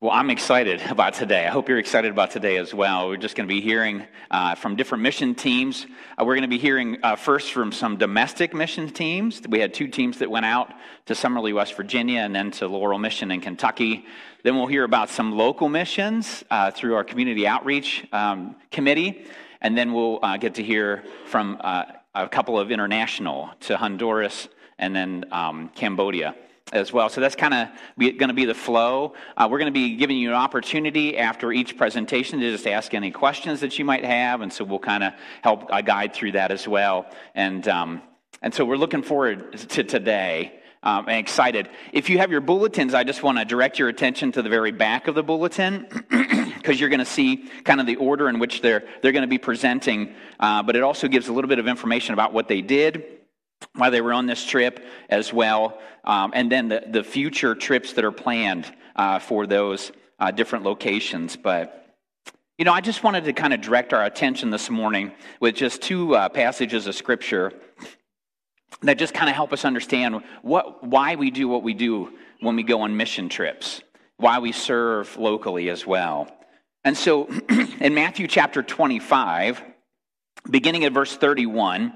Well, I'm excited about today. I hope you're excited about today as well. We're just going to be hearing from different mission teams. We're going to be hearing first from some domestic mission teams. We had 2 teams that went out to Summerlee, West Virginia, and then to Laurel Mission in Kentucky. Then we'll hear about some local missions through our community outreach committee. And then we'll get to hear from a couple of international to Honduras and then Cambodia as well. So that's kind of going to be the flow. We're going to be giving you an opportunity after each presentation to just ask any questions that you might have, and so we'll kind of help guide through that as well. And so we're looking forward to today and excited. If you have your bulletins, I just want to direct your attention to the very back of the bulletin because you're going to see kind of the order in which they're going to be presenting, but it also gives a little bit of information about what they did, why they were on this trip as well, and then the future trips that are planned for those different locations. But, you know, I just wanted to kind of direct our attention this morning with just 2 passages of Scripture that just kind of help us understand why we do what we do when we go on mission trips, why we serve locally as well. And so in Matthew chapter 25, beginning at verse 31,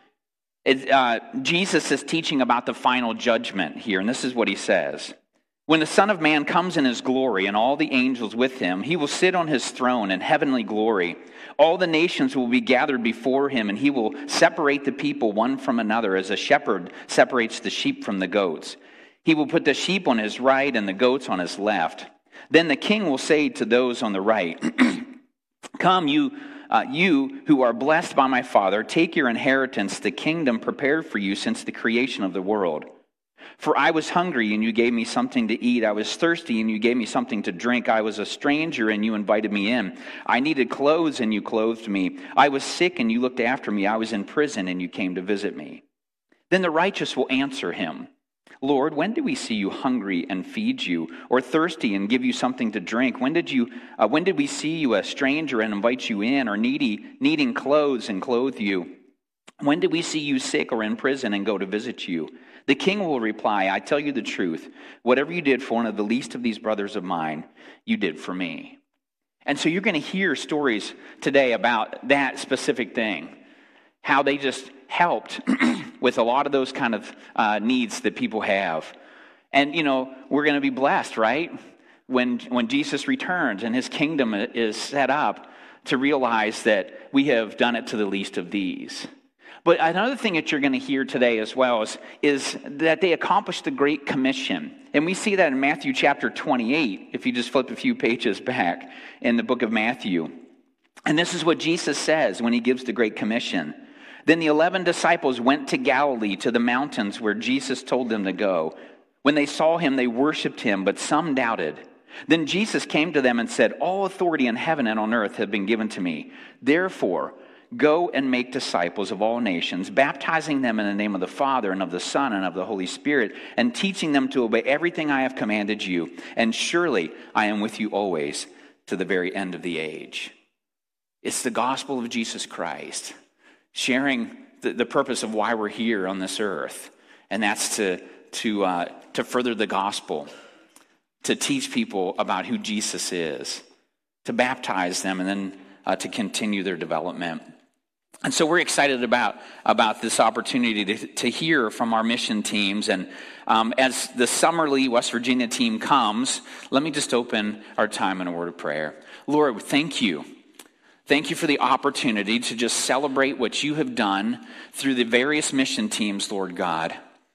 Jesus is teaching about the final judgment here, and this is what he says. When the Son of Man comes in his glory and all the angels with him, he will sit on his throne in heavenly glory. All the nations will be gathered before him, and he will separate the people one from another as a shepherd separates the sheep from the goats. He will put the sheep on his right and the goats on his left. Then the king will say to those on the right, Come, you who are blessed by my Father, take your inheritance, the kingdom prepared for you since the creation of the world. For I was hungry, and you gave me something to eat. I was thirsty, and you gave me something to drink. I was a stranger, and you invited me in. I needed clothes, and you clothed me. I was sick, and you looked after me. I was in prison, and you came to visit me. Then the righteous will answer him, Lord, when did we see you hungry and feed you, or thirsty and give you something to drink? When did we see you a stranger and invite you in, or needing clothes and clothe you? When did we see you sick or in prison and go to visit you? The king will reply, I tell you the truth, whatever you did for one of the least of these brothers of mine, you did for me. And so you're going to hear stories today about that specific thing, how they just helped with a lot of those kind of needs that people have. And, you know, we're going to be blessed, right? When Jesus returns and his kingdom is set up to realize that we have done it to the least of these. But another thing that you're going to hear today as well is that they accomplished the Great Commission. And we see that in Matthew chapter 28, if you just flip a few pages back in the book of Matthew. And this is what Jesus says when he gives the Great Commission. Then the 11 disciples went to Galilee, to the mountains where Jesus told them to go. When they saw him, they worshipped him, but some doubted. Then Jesus came to them and said, All authority in heaven and on earth have been given to me. Therefore, go and make disciples of all nations, baptizing them in the name of the Father and of the Son and of the Holy Spirit, and teaching them to obey everything I have commanded you. And surely I am with you always to the very end of the age. It's the gospel of Jesus Christ, sharing the purpose of why we're here on this earth, and that's to further the gospel, to teach people about who Jesus is, to baptize them, and then to continue their development. And so we're excited about this opportunity to hear from our mission teams. And as the Summerlee, West Virginia team comes, let me just open our time in a word of prayer. Lord, thank you. Thank you for the opportunity to just celebrate what you have done through the various mission teams, Lord God.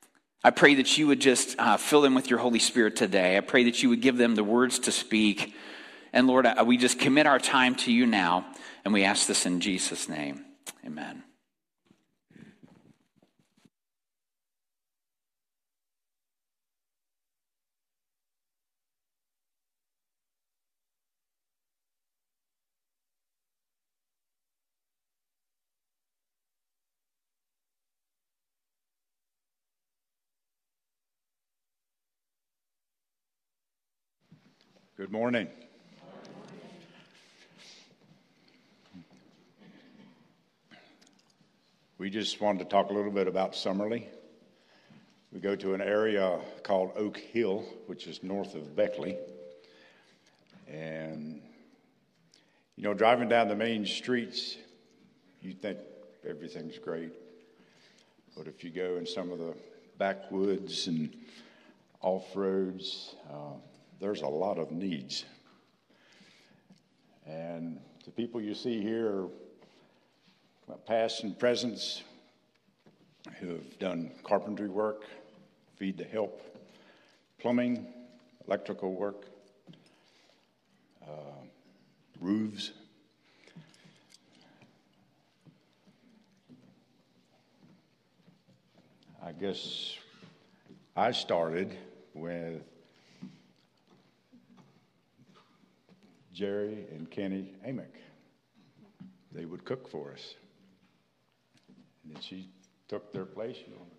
I pray that you would just fill them with your Holy Spirit today. I pray that you would give them the words to speak. And Lord, we just commit our time to you now, and we ask this in Jesus' name. Amen. Good morning. We just wanted to talk a little bit about Summerlee. We go to an area called Oak Hill, which is north of Beckley. And, driving down the main streets, you think everything's great. But if you go in some of the backwoods and off-roads, there's a lot of needs. And the people you see here are past and presents who have done carpentry work, feed the help, plumbing, electrical work, roofs. I guess I started with Jerry and Kenny Amick. They would cook for us. And then she took their place.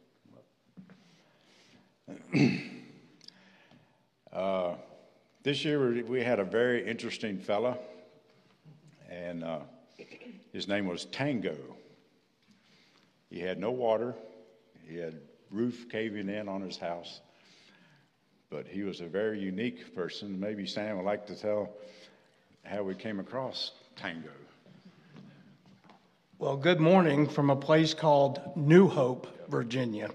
This year we had a very interesting fella, and his name was Tango. He had no water. He had roof caving in on his house. But he was a very unique person. Maybe Sam would like to tell how we came across Tango. Well, good morning from a place called New Hope, Virginia.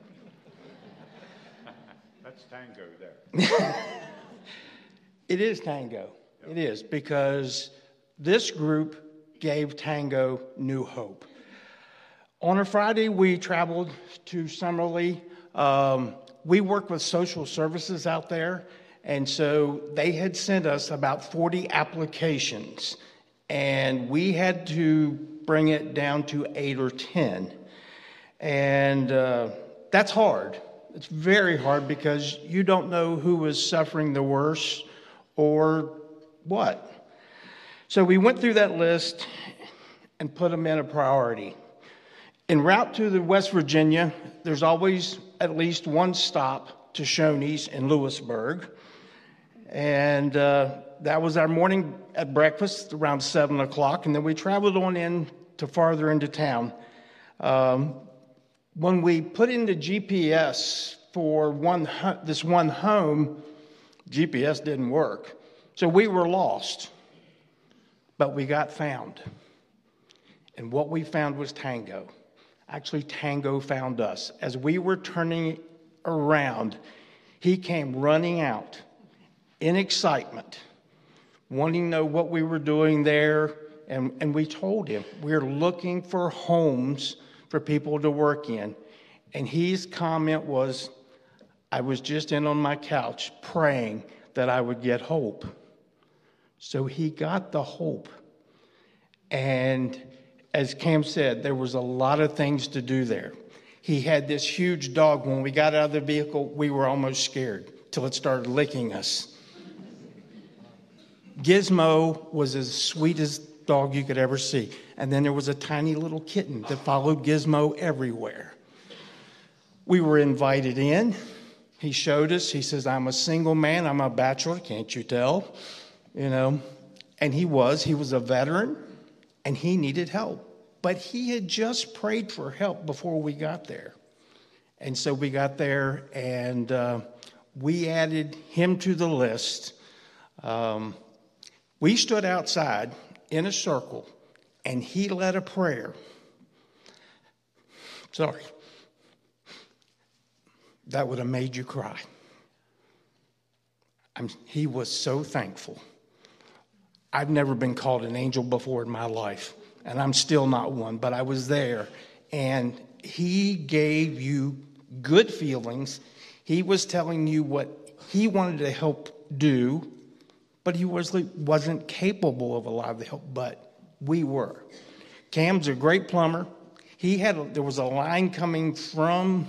That's Tango there. It is Tango. It is, because this group gave Tango New Hope. On a Friday, we traveled to Summerlee. We work with social services out there, and so they had sent us about 40 applications, and we had to bring it down to 8 or 10. And that's hard. It's very hard because you don't know who is suffering the worst or what. So we went through that list and put them in a priority. En route to the West Virginia, there's always at least one stop to Shoney's in Lewisburg. And that was our morning at breakfast around 7 o'clock. And then we traveled on in to farther into town. When we put in the GPS for this one home, GPS didn't work. So we were lost. But we got found. And what we found was Tango. Actually, Tango found us. As we were turning around, he came running out in excitement, wanting to know what we were doing there. And we told him, we're looking for homes for people to work in. And his comment was, I was just in on my couch praying that I would get hope. So he got the hope. And as Cam said, there was a lot of things to do there. He had this huge dog. When we got out of the vehicle, we were almost scared till it started licking us. Gizmo was as sweet as dog you could ever see. And then there was a tiny little kitten that followed Gizmo everywhere. We were invited in. He showed us. He says, I'm a single man. I'm a bachelor. Can't you tell? And he was a veteran, and he needed help. But he had just prayed for help before we got there. And so we got there, and we added him to the list. We stood outside in a circle, and he led a prayer. Sorry. That would have made you cry. He was so thankful. I've never been called an angel before in my life, and I'm still not one, but I was there, and he gave you good feelings. He was telling you what he wanted to help do, but he wasn't capable of a lot of the help, but we were. Cam's a great plumber. There was a line coming from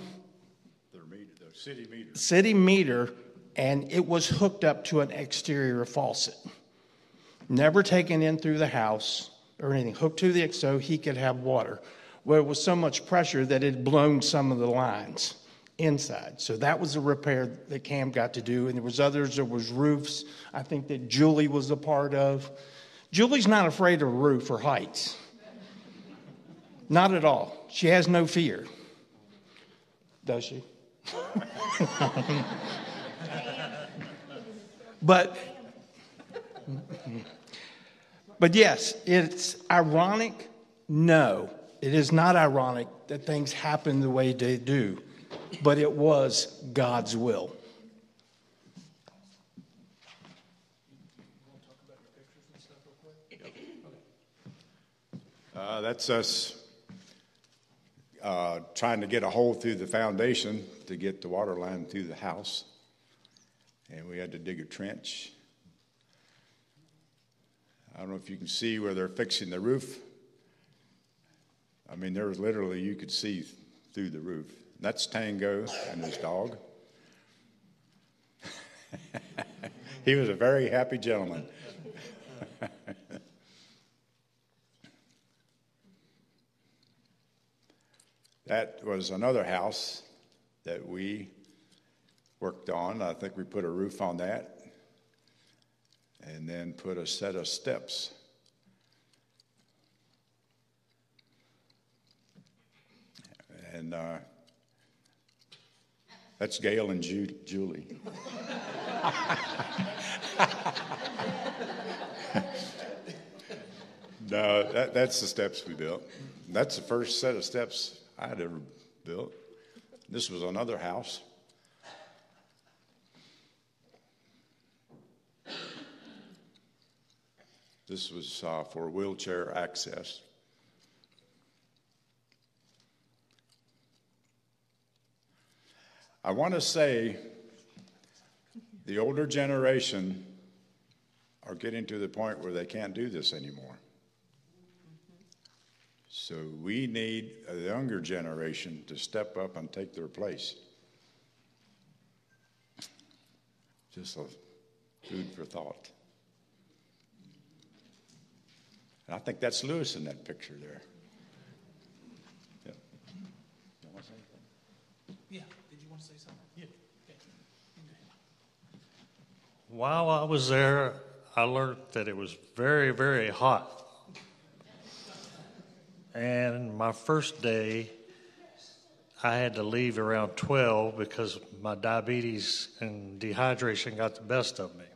the city meter, and it was hooked up to an exterior faucet. Never taken in through the house or anything, hooked to so he could have water. Well, it was so much pressure that it had blown some of the lines inside. So that was a repair that Cam got to do. And there was others. There was roofs, I think, that Julie was a part of. Julie's not afraid of roof or heights. Not at all. She has no fear. Does she? But But yes, it's ironic. No, it is not ironic that things happen the way they do, but it was God's will. That's us trying to get a hole through the foundation to get the water line through the house. And we had to dig a trench. I don't know if you can see where they're fixing the roof. I mean, there was literally, you could see through the roof. That's Tango and his dog. He was a very happy gentleman. That was another house that we worked on. I think we put a roof on that and then put a set of steps. And that's Gail and Julie. No, that's the steps we built. That's the first set of steps I had ever built. This was another house. This was for wheelchair access. I want to say the older generation are getting to the point where they can't do this anymore. So we need a younger generation to step up and take their place. Just a food for thought. And I think that's Lewis in that picture there. Yeah. You want to say anything? Yeah. Did you want to say something? Yeah. Okay. While I was there, I learned that it was very, very hot. And my first day, I had to leave around 12 because my diabetes and dehydration got the best of me.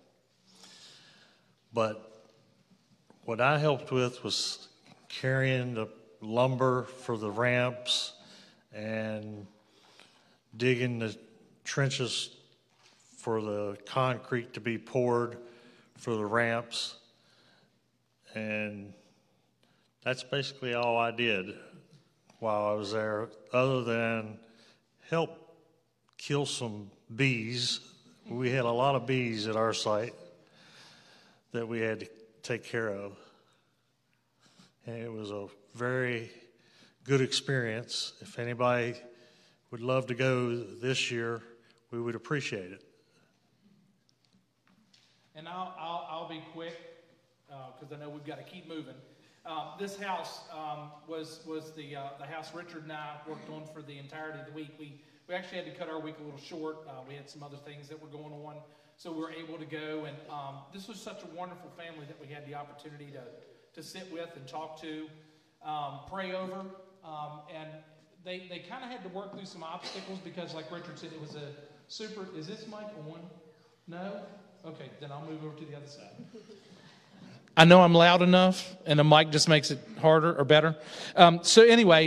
But what I helped with was carrying the lumber for the ramps and digging the trenches for the concrete to be poured for the ramps. And that's basically all I did while I was there, other than help kill some bees. We had a lot of bees at our site that we had to take care of. And it was a very good experience. If anybody would love to go this year, we would appreciate it. And I'll be quick because I know we've got to keep moving. This house was the house Richard and I worked on for the entirety of the week. We actually had to cut our week a little short. We had some other things that were going on, so we were able to go. And this was such a wonderful family that we had the opportunity to sit with and talk to, pray over. And they kind of had to work through some obstacles because, like Richard said, it was a super. Is this mic on? No? Okay, then I'll move over to the other side. I know I'm loud enough, and the mic just makes it harder or better. So anyway,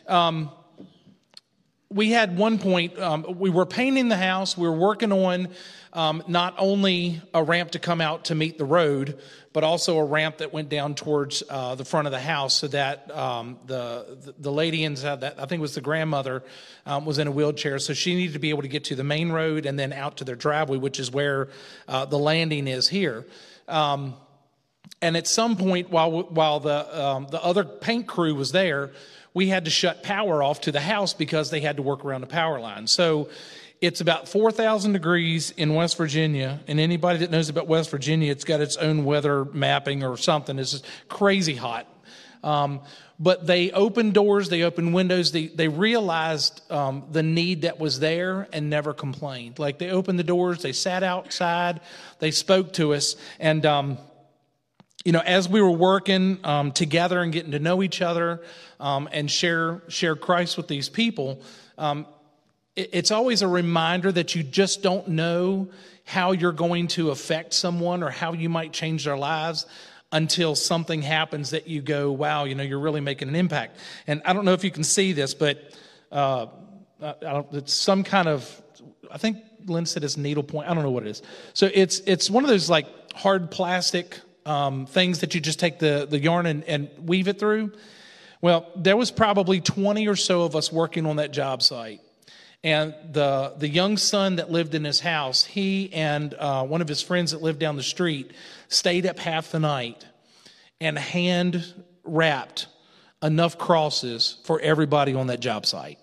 we had one point, we were painting the house. We were working on not only a ramp to come out to meet the road, but also a ramp that went down towards the front of the house so that the lady inside, that I think was the grandmother, was in a wheelchair. So she needed to be able to get to the main road and then out to their driveway, which is where the landing is here. And at some point, while the other paint crew was there, we had to shut power off to the house because they had to work around the power line. So it's about 4,000 degrees in West Virginia, and anybody that knows about West Virginia, it's got its own weather mapping or something. It's just crazy hot. But they opened doors, they opened windows. They realized the need that was there and never complained. Like, they opened the doors, they sat outside, they spoke to us, and as we were working together and getting to know each other and share Christ with these people, it's always a reminder that you just don't know how you're going to affect someone or how you might change their lives until something happens that you go, wow, you're really making an impact. And I don't know if you can see this, but it's some kind of, I think Lynn said it's needlepoint. I don't know what it is. So it's one of those like hard plastic things that you just take the yarn and weave it through. Well, there was probably 20 or so of us working on that job site. And the young son that lived in his house, he and one of his friends that lived down the street stayed up half the night and hand wrapped enough crosses for everybody on that job site.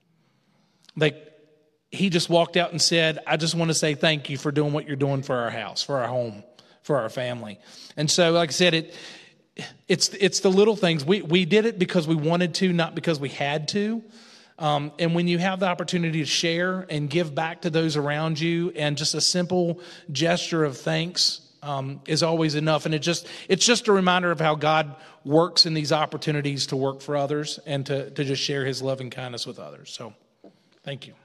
He just walked out and said, I just want to say thank you for doing what you're doing for our house, for our home, for our family. And so, like I said, it's the little things. We did it because we wanted to, not because we had to. And when you have the opportunity to share and give back to those around you, and just a simple gesture of thanks is always enough. And it's just a reminder of how God works in these opportunities to work for others and to just share his love and kindness with others. So thank you.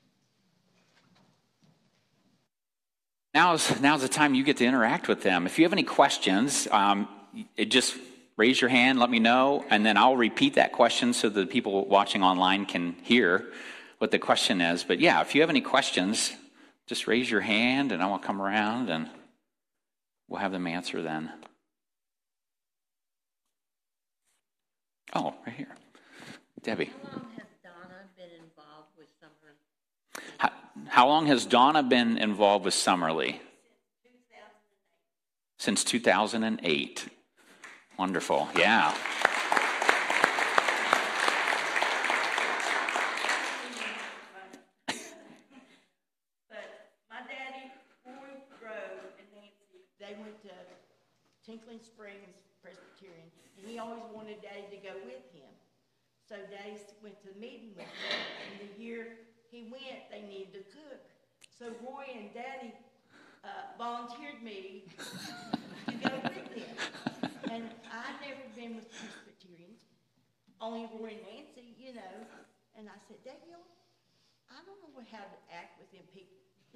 Now's the time you get to interact with them. If you have any questions, just raise your hand, let me know, and then I'll repeat that question so the people watching online can hear what the question is. But yeah, if you have any questions, just raise your hand and I will come around and we'll have them answer then. Oh, right here. Debbie. How long has Donna been involved with Summerly? Since 2008. Wonderful. Yeah. But my daddy, Roy Grove, and Nancy, they went to Tinkling Springs Presbyterian, and he always wanted Daddy to go with him. So Daddy went to the meeting with him, and the year he went, they needed a cook. So Roy and Daddy volunteered me to go with them. And I'd never been with Presbyterians, only Roy and Nancy, And I said, Daddy, I don't know how to act with them people.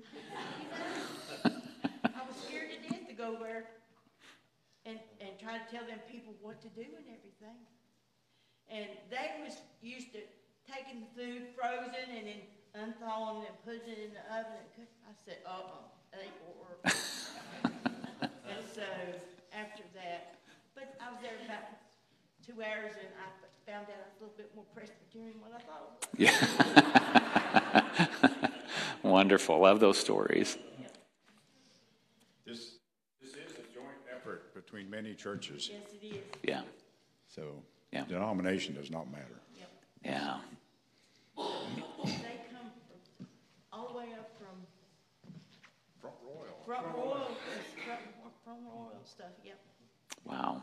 I was scared to death to go there and try to tell them people what to do and everything. And they was used to taking the food frozen and then unthawing and putting it in the oven and cook. I said, it ain't gonna work. And so after that, but I was there about 2 hours and I found out I was a little bit more Presbyterian than what I thought. Yeah. Wonderful. Love those stories. This is a joint effort between many churches. Yes, it is. Yeah. So Yeah. denomination does not matter. Yep. Yeah. They come all the way up from Front Royal. Front Royal stuff. Yep. Wow.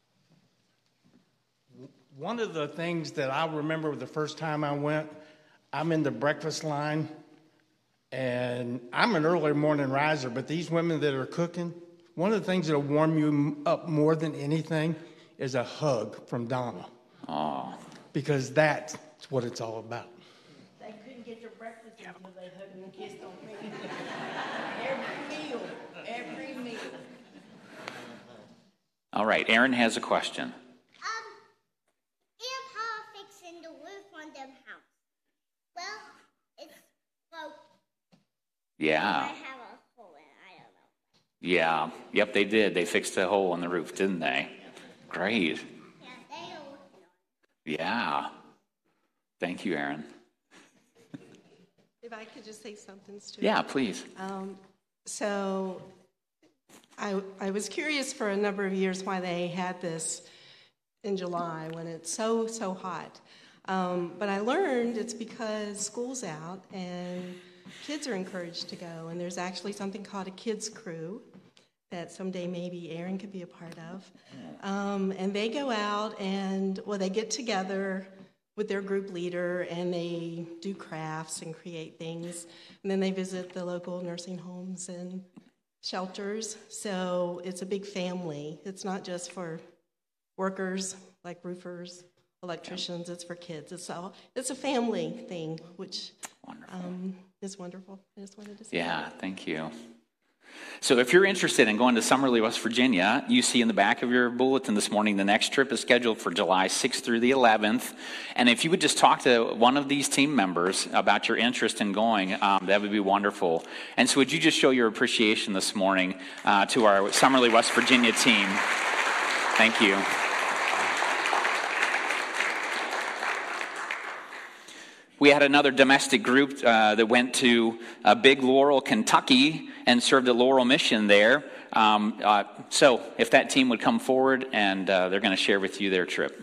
One of the things that I remember the first time I went, I'm in the breakfast line, and I'm an early morning riser, but these women that are cooking, one of the things that will warm you up more than anything is a hug from Donna. Oh. Because that's what it's all about. They couldn't get their breakfast until they hugged and kissed on me. Every meal. All right. Aaron has a question. If how fixing the roof on them house? Well, it's broke. Yeah. I have a hole in it. I don't know. Yeah. Yep, they did. They fixed a hole in the roof, didn't they? Great. Yeah, they are working on it. Yeah. Thank you, Aaron. If I could just say something, Stuart. Yeah, please. So I was curious for a number of years why they had this in July when it's so hot. But I learned it's because school's out and kids are encouraged to go. And there's actually something called a kids crew that someday maybe Aaron could be a part of. And they go out and, they get together with their group leader and they do crafts and create things. And then they visit the local nursing homes and shelters. So it's a big family. It's not just for workers like roofers, electricians. It's for kids. It's a family thing, which Wonderful. It's wonderful. I just wanted to say Yeah, that. thank you. So if you're interested in going to Summerlee, West Virginia, you see in the back of your bulletin this morning, the next trip is scheduled for July 6th through the 11th. And if you would just talk to one of these team members about your interest in going, that would be wonderful. And so would you just show your appreciation this morning to our Summerlee, West Virginia team? Thank you. We had another domestic group that went to Big Laurel, Kentucky, and served at Laurel Mission there. So if that team would come forward, and they're going to share with you their trip.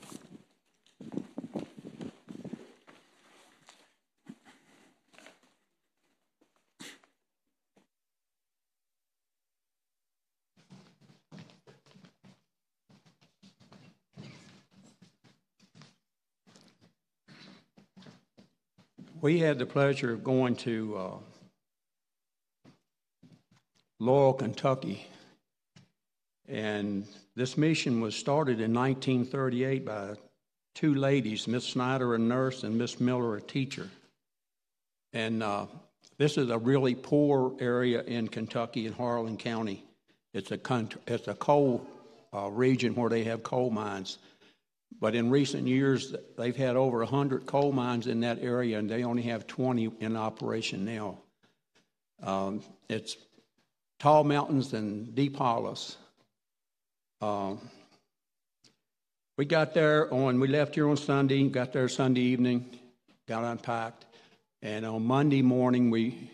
We had the pleasure of going to Laurel, Kentucky, and this mission was started in 1938 by two ladies, Miss Snyder, a nurse, and Miss Miller, a teacher. And this is a really poor area in Kentucky, in Harlan County. It's a coal region where they have coal mines. But in recent years, they've had over 100 coal mines in that area, and they only have 20 in operation now. It's tall mountains and deep hollows. We got there we left here on Sunday, got there Sunday evening, got unpacked, and on Monday morning we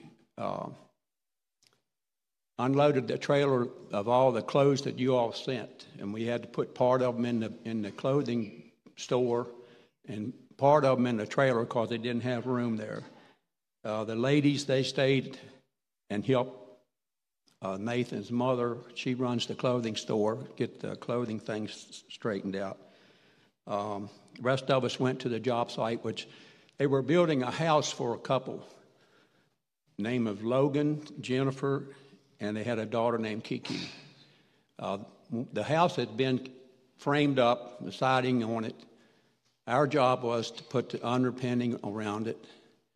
unloaded the trailer of all the clothes that you all sent, and we had to put part of them in the clothing store and part of them in the trailer because they didn't have room there. The ladies, they stayed and helped Nathan's mother. She runs the clothing store, get the clothing things straightened out. The rest of us went to the job site, which they were building a house for a couple, name of Logan, Jennifer, and they had a daughter named Kiki. The house had been framed up, the siding on it. Our job was to put the underpinning around it,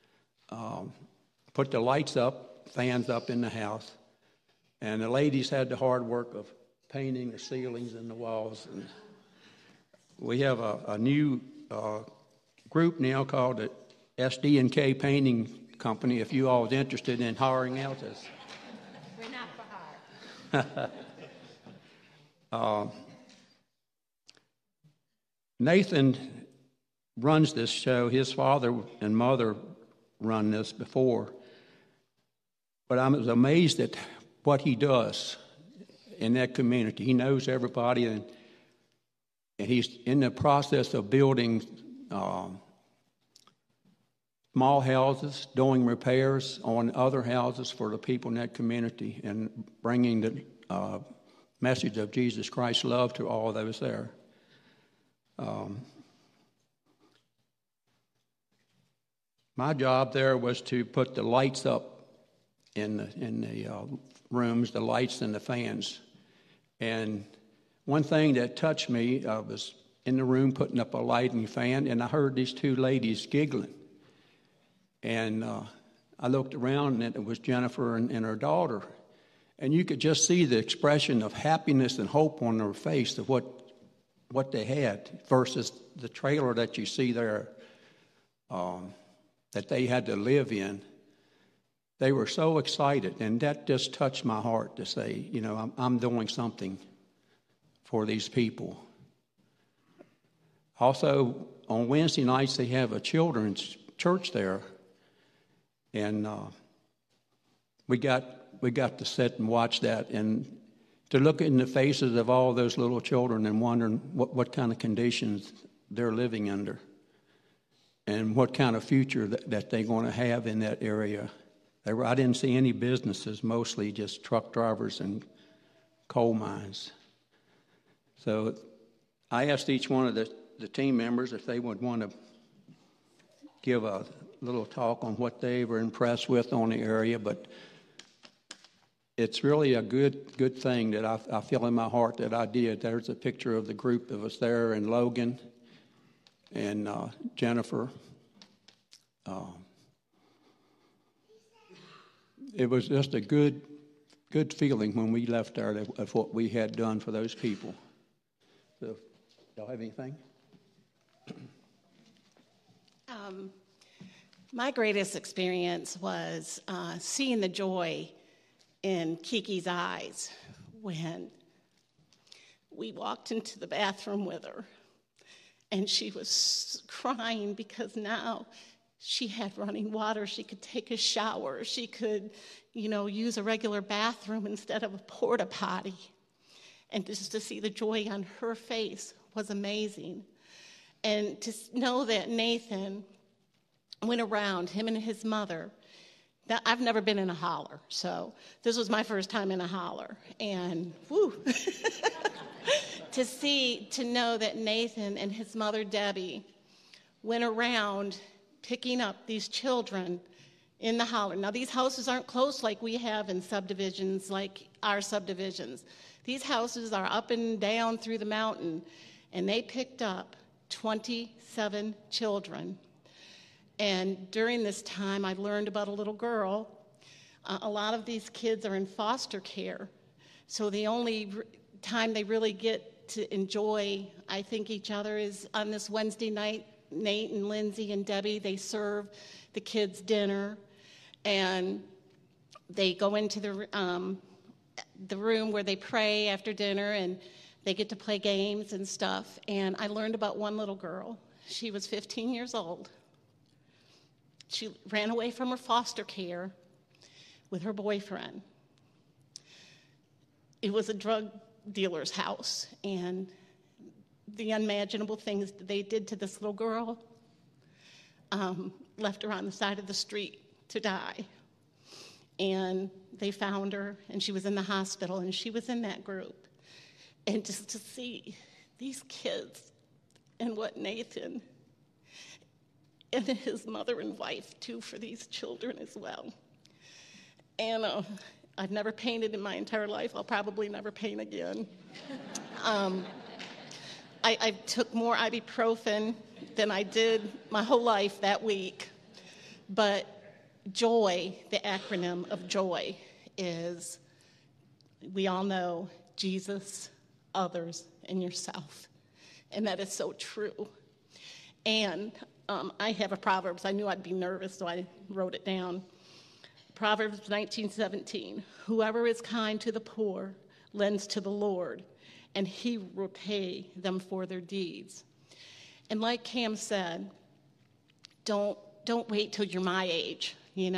put the lights up, fans up in the house, and the ladies had the hard work of painting the ceilings and the walls. And we have a new group now called the SD&K Painting Company, if you all are interested in hiring out this. We're not for hire. Nathan runs this show. His father and mother run this before. But I was amazed at what he does in that community. He knows everybody, and he's in the process of building small houses, doing repairs on other houses for the people in that community, and bringing the message of Jesus Christ's love to all those there. My job there was to put the lights up in the rooms, the lights and the fans. And one thing that touched me, I was in the room putting up a lighting fan, and I heard these two ladies giggling. And I looked around, and it was Jennifer and her daughter. And you could just see the expression of happiness and hope on their face of what they had versus the trailer that you see there that they had to live in. They were so excited, and that just touched my heart to say, you know, I'm doing something for these people. Also, on Wednesday nights, they have a children's church there, and we got to sit and watch that, and to look in the faces of all those little children and wondering what kind of conditions they're living under and what kind of future that they're going to have in that area. I didn't see any businesses, mostly just truck drivers and coal mines. So I asked each one of the team members if they would want to give a little talk on what they were impressed with on the area, but it's really a good thing that I feel in my heart that I did. There's a picture of the group of us there, and Logan and Jennifer. just a good feeling when we left there of what we had done for those people. So, y'all have anything? My greatest experience was seeing the joy in Kiki's eyes when we walked into the bathroom with her, and she was crying because now she had running water. She could take a shower. She could, use a regular bathroom instead of a porta potty. And just to see the joy on her face was amazing. And to know that Nathan went around, him and his mother. Now, I've never been in a holler, so this was my first time in a holler. And whoo, to know that Nathan and his mother, Debbie, went around picking up these children in the holler. Now, these houses aren't close like we have in subdivisions, like our subdivisions. These houses are up and down through the mountain, and they picked up 27 children. And during this time, I learned about a little girl. A lot of these kids are in foster care, so the only time they really get to enjoy, I think, each other is on this Wednesday night. Nate and Lindsay and Debbie, they serve the kids dinner, and they go into the room where they pray after dinner, and they get to play games and stuff. And I learned about one little girl. She was 15 years old. She ran away from her foster care with her boyfriend. It was a drug dealer's house, and the unimaginable things that they did to this little girl left her on the side of the street to die. And they found her, and she was in the hospital, and she was in that group. And just to see these kids and what Nathan and his mother and wife do for these children as well. And I've never painted in my entire life. I'll probably never paint again. I took more ibuprofen than I did my whole life that week. But joy, the acronym of joy, is, we all know, Jesus, others, and yourself. And that is so true. And I have a Proverbs. I knew I'd be nervous, so I wrote it down. Proverbs 19:17. Whoever is kind to the poor lends to the Lord, and he will repay them for their deeds. And like Cam said, don't wait till you're my age,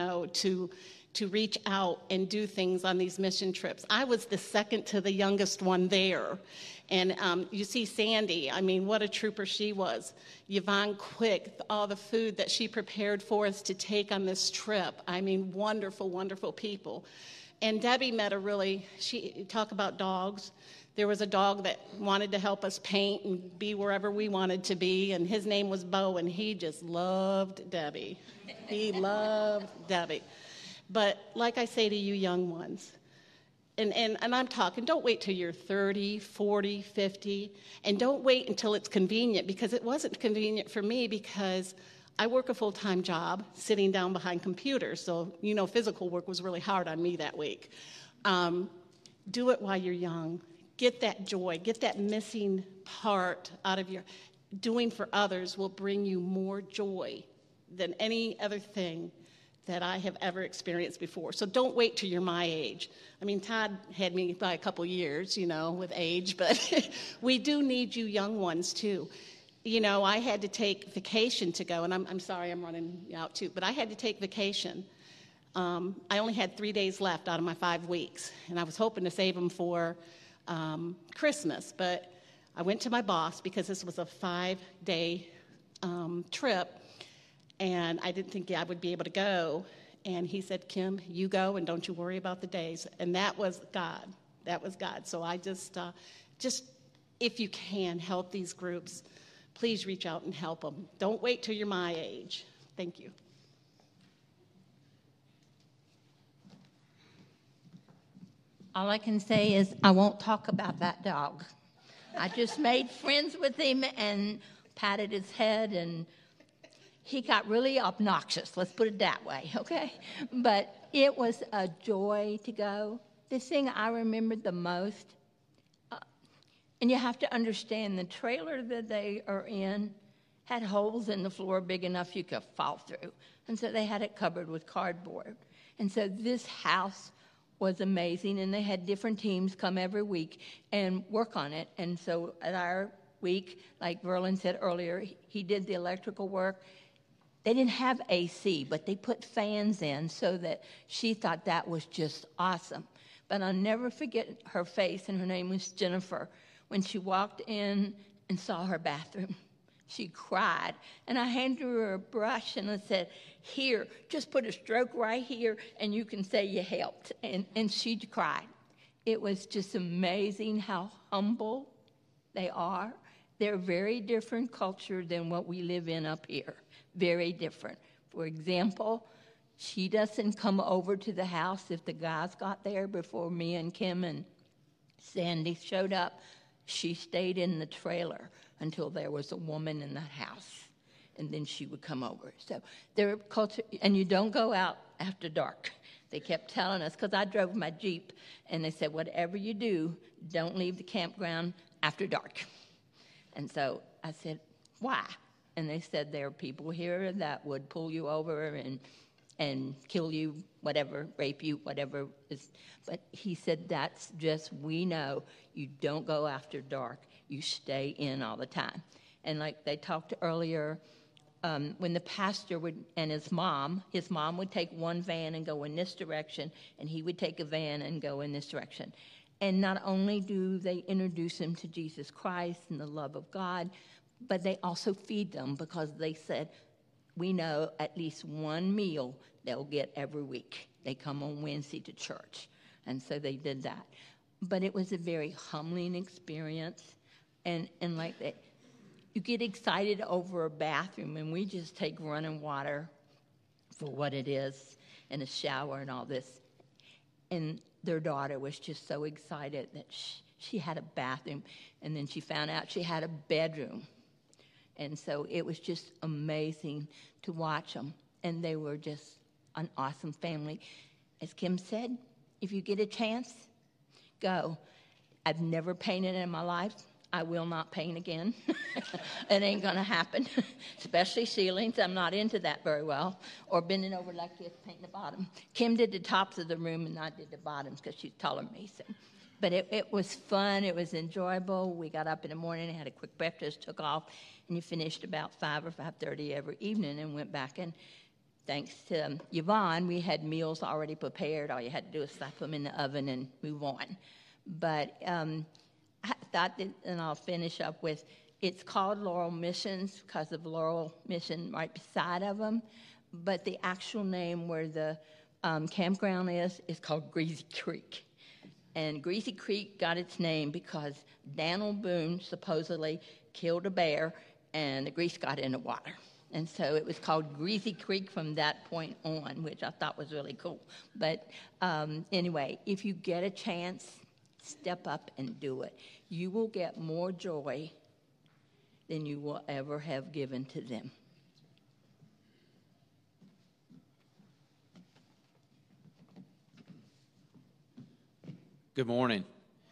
to reach out and do things on these mission trips. I was the second to the youngest one there. And you see Sandy, what a trooper she was. Yvonne Quick, all the food that she prepared for us to take on this trip. Wonderful, wonderful people. And Debbie met talk about dogs. There was a dog that wanted to help us paint and be wherever we wanted to be, and his name was Bo, and he just loved Debbie. He loved Debbie. But like I say to you young ones, and I'm talking, don't wait till you're 30, 40, 50, and don't wait until it's convenient, because it wasn't convenient for me because I work a full-time job sitting down behind computers, so physical work was really hard on me that week. Do it while you're young. Get that joy, get that missing part out of your doing for others will bring you more joy than any other thing that I have ever experienced before. So don't wait till you're my age. Todd had me by a couple years, with age, but we do need you young ones too. I had to take vacation to go, and I'm sorry I'm running out too, but I had to take vacation. I only had 3 days left out of my 5 weeks, and I was hoping to save them for Christmas, but I went to my boss because this was a 5-day trip, and I didn't think I would be able to go. And he said, Kim, you go and don't you worry about the days. And that was God. That was God. So I just if you can, help these groups. Please reach out and help them. Don't wait till you're my age. Thank you. All I can say is I won't talk about that dog. I just made friends with him and patted his head, and he got really obnoxious, let's put it that way, okay? But it was a joy to go. The thing I remembered the most, and you have to understand the trailer that they are in had holes in the floor big enough you could fall through. And so they had it covered with cardboard. And so this house was amazing, and they had different teams come every week and work on it. And so at our week, like Verlin said earlier, he did the electrical work. They didn't have AC, but they put fans in so that she thought that was just awesome. But I'll never forget her face, and her name was Jennifer. When she walked in and saw her bathroom, she cried. And I handed her a brush and I said, here, just put a stroke right here and you can say you helped. And she cried. It was just amazing how humble they are. They're a very different culture than what we live in up here. Very different. For example, she doesn't come over to the house if the guys got there before me and Kim and Sandy showed up. She stayed in the trailer until there was a woman in the house, and then she would come over. So their culture, and you don't go out after dark. They kept telling us, because I drove my Jeep, and they said, whatever you do, don't leave the campground after dark. And so I said, why? And they said, there are people here that would pull you over and kill you, whatever, rape you, whatever. But he said, that's just, we know you don't go after dark. You stay in all the time. And like they talked earlier, when the pastor would, and his mom would take one van and go in this direction, and he would take a van and go in this direction. And not only do they introduce them to Jesus Christ and the love of God, but they also feed them, because they said, we know at least one meal they'll get every week. They come on Wednesday to church. And so they did that. But it was a very humbling experience. And like that, you get excited over a bathroom, and we just take running water for what it is, and a shower and all this. And their daughter was just so excited that she had a bathroom, and then she found out she had a bedroom. And so it was just amazing to watch them. And they were just an awesome family. As Kim said, if you get a chance, go. I've never painted in my life. I will not paint again. It ain't going to happen, especially ceilings. I'm not into that very well. Or bending over like this, painting the bottom. Kim did the tops of the room, and I did the bottoms because she's taller than me. So. But it was fun. It was enjoyable. We got up in the morning, had a quick breakfast, took off, and you finished about 5 or 5:30 every evening and went back. And thanks to Yvonne, we had meals already prepared. All you had to do was slap them in the oven and move on. But I thought that, and I'll finish up with, it's called Laurel Missions because of Laurel Mission right beside of them. But the actual name where the campground is called Greasy Creek. And Greasy Creek got its name because Daniel Boone supposedly killed a bear, and the grease got in the water. And so it was called Greasy Creek from that point on, which I thought was really cool. But anyway, if you get a chance, step up and do it. You will get more joy than you will ever have given to them. Good morning.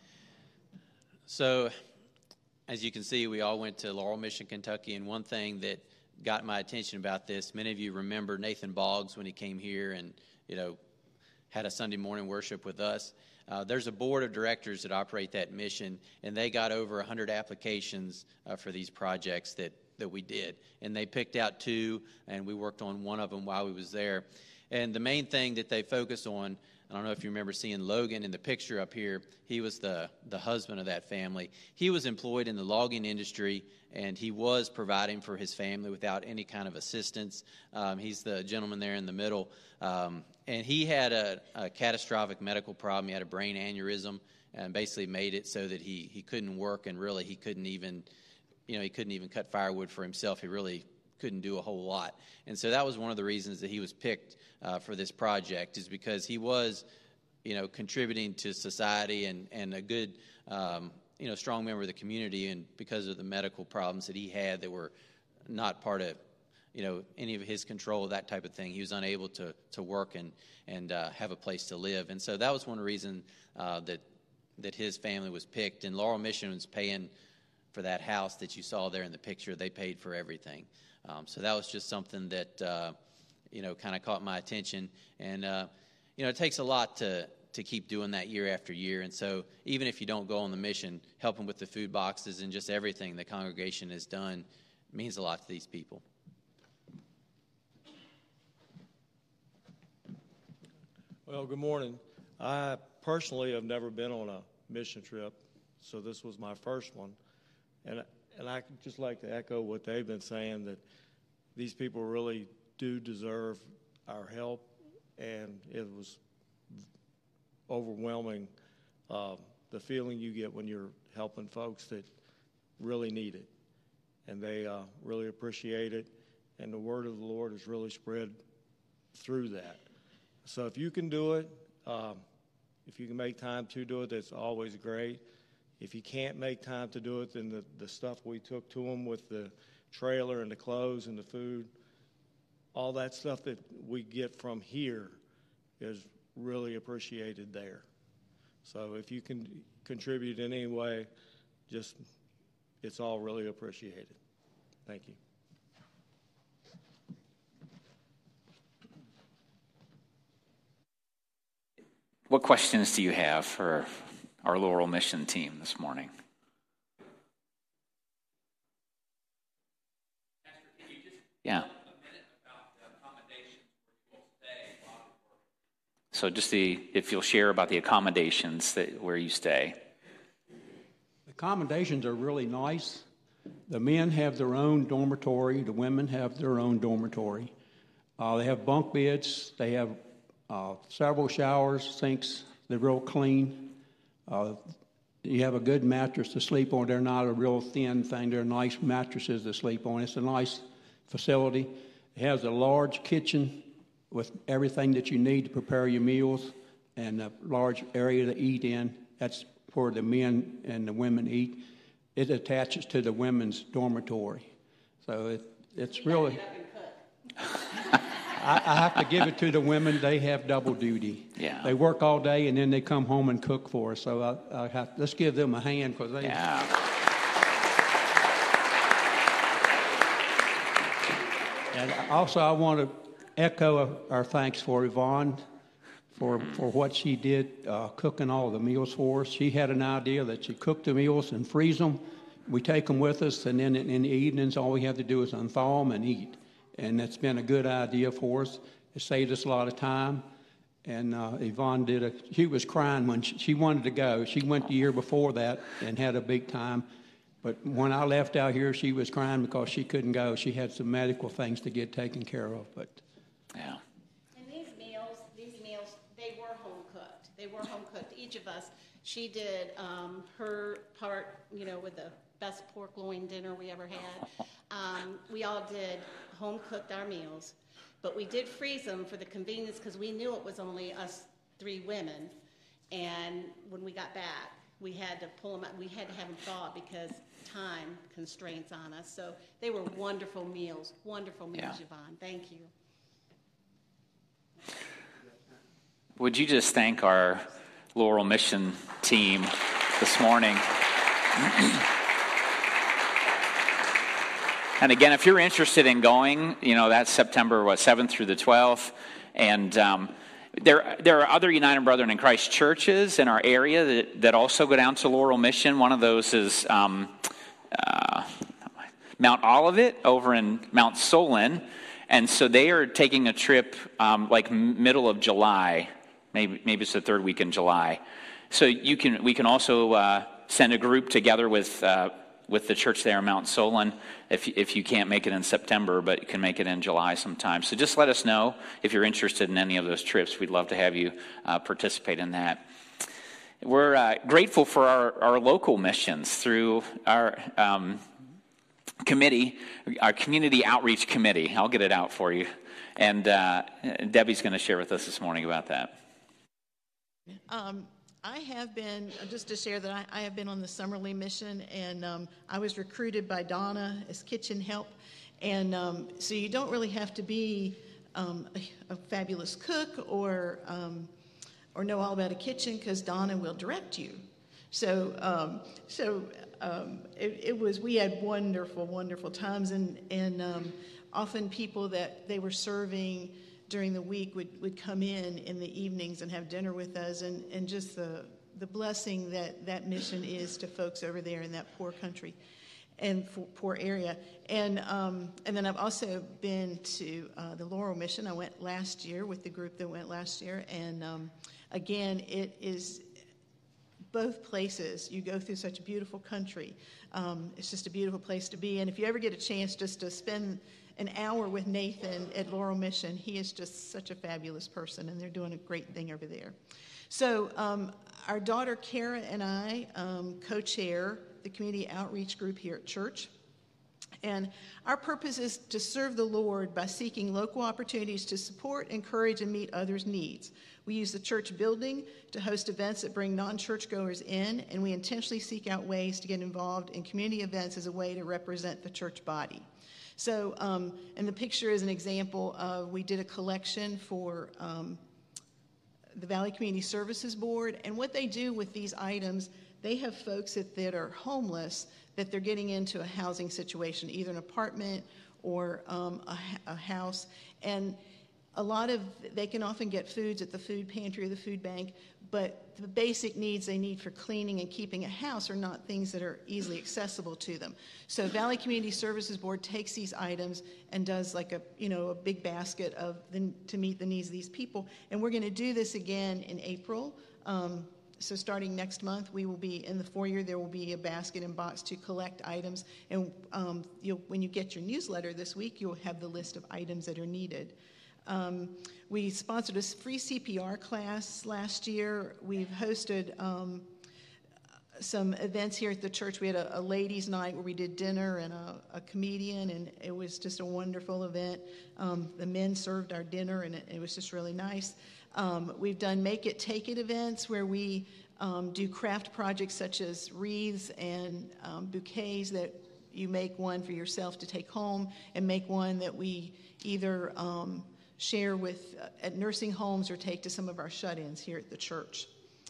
So, as you can see, we all went to Laurel Mission, Kentucky, and one thing that got my attention about this, many of you remember Nathan Boggs when he came here and, had a Sunday morning worship with us. There's a board of directors that operate that mission, and they got over 100 applications for these projects that we did. And they picked out 2, and we worked on one of them while we was there. And the main thing that they focus on, I don't know if you remember seeing Logan in the picture up here. He was the husband of that family. He was employed in the logging industry, and he was providing for his family without any kind of assistance. He's the gentleman there in the middle. And he had a catastrophic medical problem. He had a brain aneurysm and basically made it so that he couldn't work, and really he couldn't even cut firewood for himself. He really couldn't do a whole lot. And so that was one of the reasons that he was picked for this project, is because he was, contributing to society and a good, strong member of the community, and because of the medical problems that he had that were not part of, any of his control, that type of thing. He was unable to work and have a place to live. And so that was one reason that his family was picked. And Laurel Mission was paying for that house that you saw there in the picture. They paid for everything. So that was just something that, kind of caught my attention. And, it takes a lot to keep doing that year after year. And so even if you don't go on the mission, helping with the food boxes and just everything the congregation has done means a lot to these people. Well, good morning. I personally have never been on a mission trip, so this was my first one. And I just like to echo what they've been saying, that these people really do deserve our help, and it was overwhelming, the feeling you get when you're helping folks that really need it. And they really appreciate it, and the word of the Lord has really spread through that. So if you can do it, if you can make time to do it, that's always great. If you can't make time to do it, then the stuff we took to them with the trailer and the clothes and the food, all that stuff that we get from here is really appreciated there. So if you can contribute in any way, it's all really appreciated. Thank you. What questions do you have for our Laurel Mission team this morning? Yeah. So just if you'll share about the accommodations where you stay. The accommodations are really nice. The men have their own dormitory. The women have their own dormitory. They have bunk beds. They have several showers, sinks. They're real clean. You have a good mattress to sleep on. They're not a real thin thing. They're nice mattresses to sleep on. It's a nice facility. It has a large kitchen with everything that you need to prepare your meals and a large area to eat in. That's where the men and the women eat. It attaches to the women's dormitory. So it's really... I have to give it to the women. They have double duty. Yeah. They work all day, and then they come home and cook for us. So let's give them a hand, because they... Yeah. And also, I want to echo our thanks for Yvonne for what she did cooking all the meals for us. She had an idea that she cooked the meals and freeze them. We take them with us, and then in the evenings, all we have to do is unthaw them and eat. And it's been a good idea for us. It saved us a lot of time. And Yvonne she was crying when she wanted to go. She went the year before that and had a big time. But when I left out here, she was crying because she couldn't go. She had some medical things to get taken care of. But yeah. And these meals, they were home cooked. They were home cooked. Each of us, she did her part, with the best pork loin dinner we ever had. We all did home cooked our meals, but we did freeze them for the convenience because we knew it was only us 3 women. And when we got back, we had to pull them out. We had to have them thawed because time constraints on us. So they were wonderful meals, yeah. Yvonne. Thank you. Would you just thank our Laurel Mission team this morning? And again, if you're interested in going, that's September 7th through the 12th. And there are other United Brethren in Christ churches in our area that also go down to Laurel Mission. One of those is Mount Olivet over in Mount Solon. And so they are taking a trip like middle of July. Maybe it's the 3rd week in July. So we can also send a group together with the church there in Mount Solon if you can't make it in September, but you can make it in July sometime. So just let us know if you're interested in any of those trips. We'd love to have you participate in that. We're grateful for our local missions through our committee, our Community Outreach Committee. I'll get it out for you. And Debbie's going to share with us this morning about that. I have been, just to share that I have been on the Summerlee mission, and I was recruited by Donna as kitchen help, And so you don't really have to be a fabulous cook or know all about a kitchen, because Donna will direct you. So we had wonderful times, and often people that they were serving during the week would come in the evenings and have dinner with us, and just the blessing that mission is to folks over there in that poor country and poor area. And then I've also been to the Laurel Mission. I went last year with the group that went last year, and again, it is both places. You go through such a beautiful country. It's just a beautiful place to be. And if you ever get a chance just to spend an hour with Nathan at Laurel Mission, he is just such a fabulous person, and they're doing a great thing over there. So our daughter Kara and I co-chair the community outreach group here at church. And our purpose is to serve the Lord by seeking local opportunities to support, encourage, and meet others' needs. We use the church building to host events that bring non-churchgoers in, and we intentionally seek out ways to get involved in community events as a way to represent the church body. So, and the picture is an example of, we did a collection for the Valley Community Services Board, and what they do with these items, they have folks that are homeless, that they're getting into a housing situation, either an apartment or a house. And they can often get foods at the food pantry or the food bank, but the basic needs they need for cleaning and keeping a house are not things that are easily accessible to them. So Valley Community Services Board takes these items and does like a big basket to meet the needs of these people. And we're going to do this again in April. So starting next month, we will be in the foyer. There will be a basket and box to collect items. And when you get your newsletter this week, you'll have the list of items that are needed. We sponsored a free CPR class last year. We've hosted some events here at the church. We had a ladies' night where we did dinner and a comedian, and it was just a wonderful event. The men served our dinner, and it was just really nice. We've done Make It, Take It events where we do craft projects such as wreaths and bouquets that you make one for yourself to take home, and make one that we either share with at nursing homes or take to some of our shut-ins here at the church.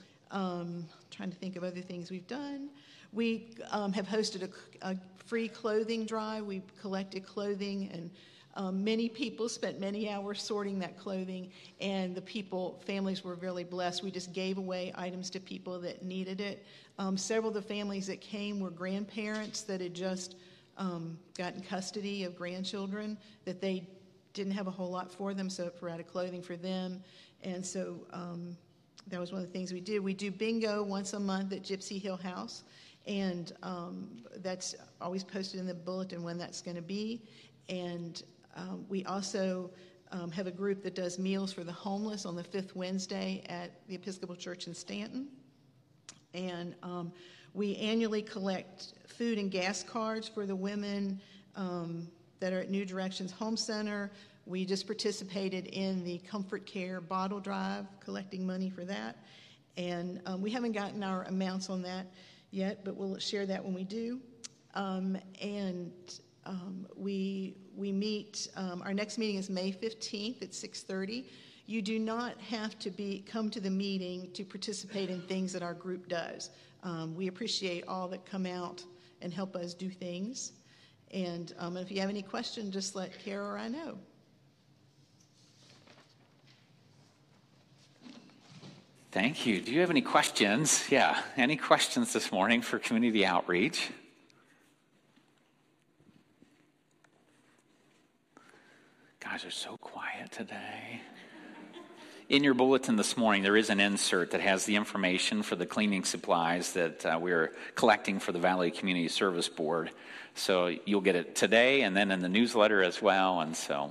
Trying to think of other things we've done. We have hosted a free clothing drive. We collected clothing, and many people spent many hours sorting that clothing, and families were really blessed. We just gave away items to people that needed it. Several of the families that came were grandparents that had just gotten custody of grandchildren that they didn't have a whole lot for them, so it provided clothing for them. And so that was one of the things we did. We do bingo once a month at Gypsy Hill House, and that's always posted in the bulletin when that's going to be. And we also have a group that does meals for the homeless on the 5th Wednesday at the Episcopal Church in Stanton. And we annually collect food and gas cards for the women that are at New Directions Home Center. We just participated in the Comfort Care bottle drive, collecting money for that. And we haven't gotten our amounts on that yet, but we'll share that when we do. We meet, our next meeting is May 15th at 6:30. You do not have to come to the meeting to participate in things that our group does. We appreciate all that come out and help us do things. And if you have any questions, just let Kara or I know. Thank you. Do you have any questions? Yeah, any questions this morning for community outreach? Guys are so quiet today. In your bulletin this morning, there is an insert that has the information for the cleaning supplies that we're collecting for the Valley Community Service Board. So you'll get it today and then in the newsletter as well. And so,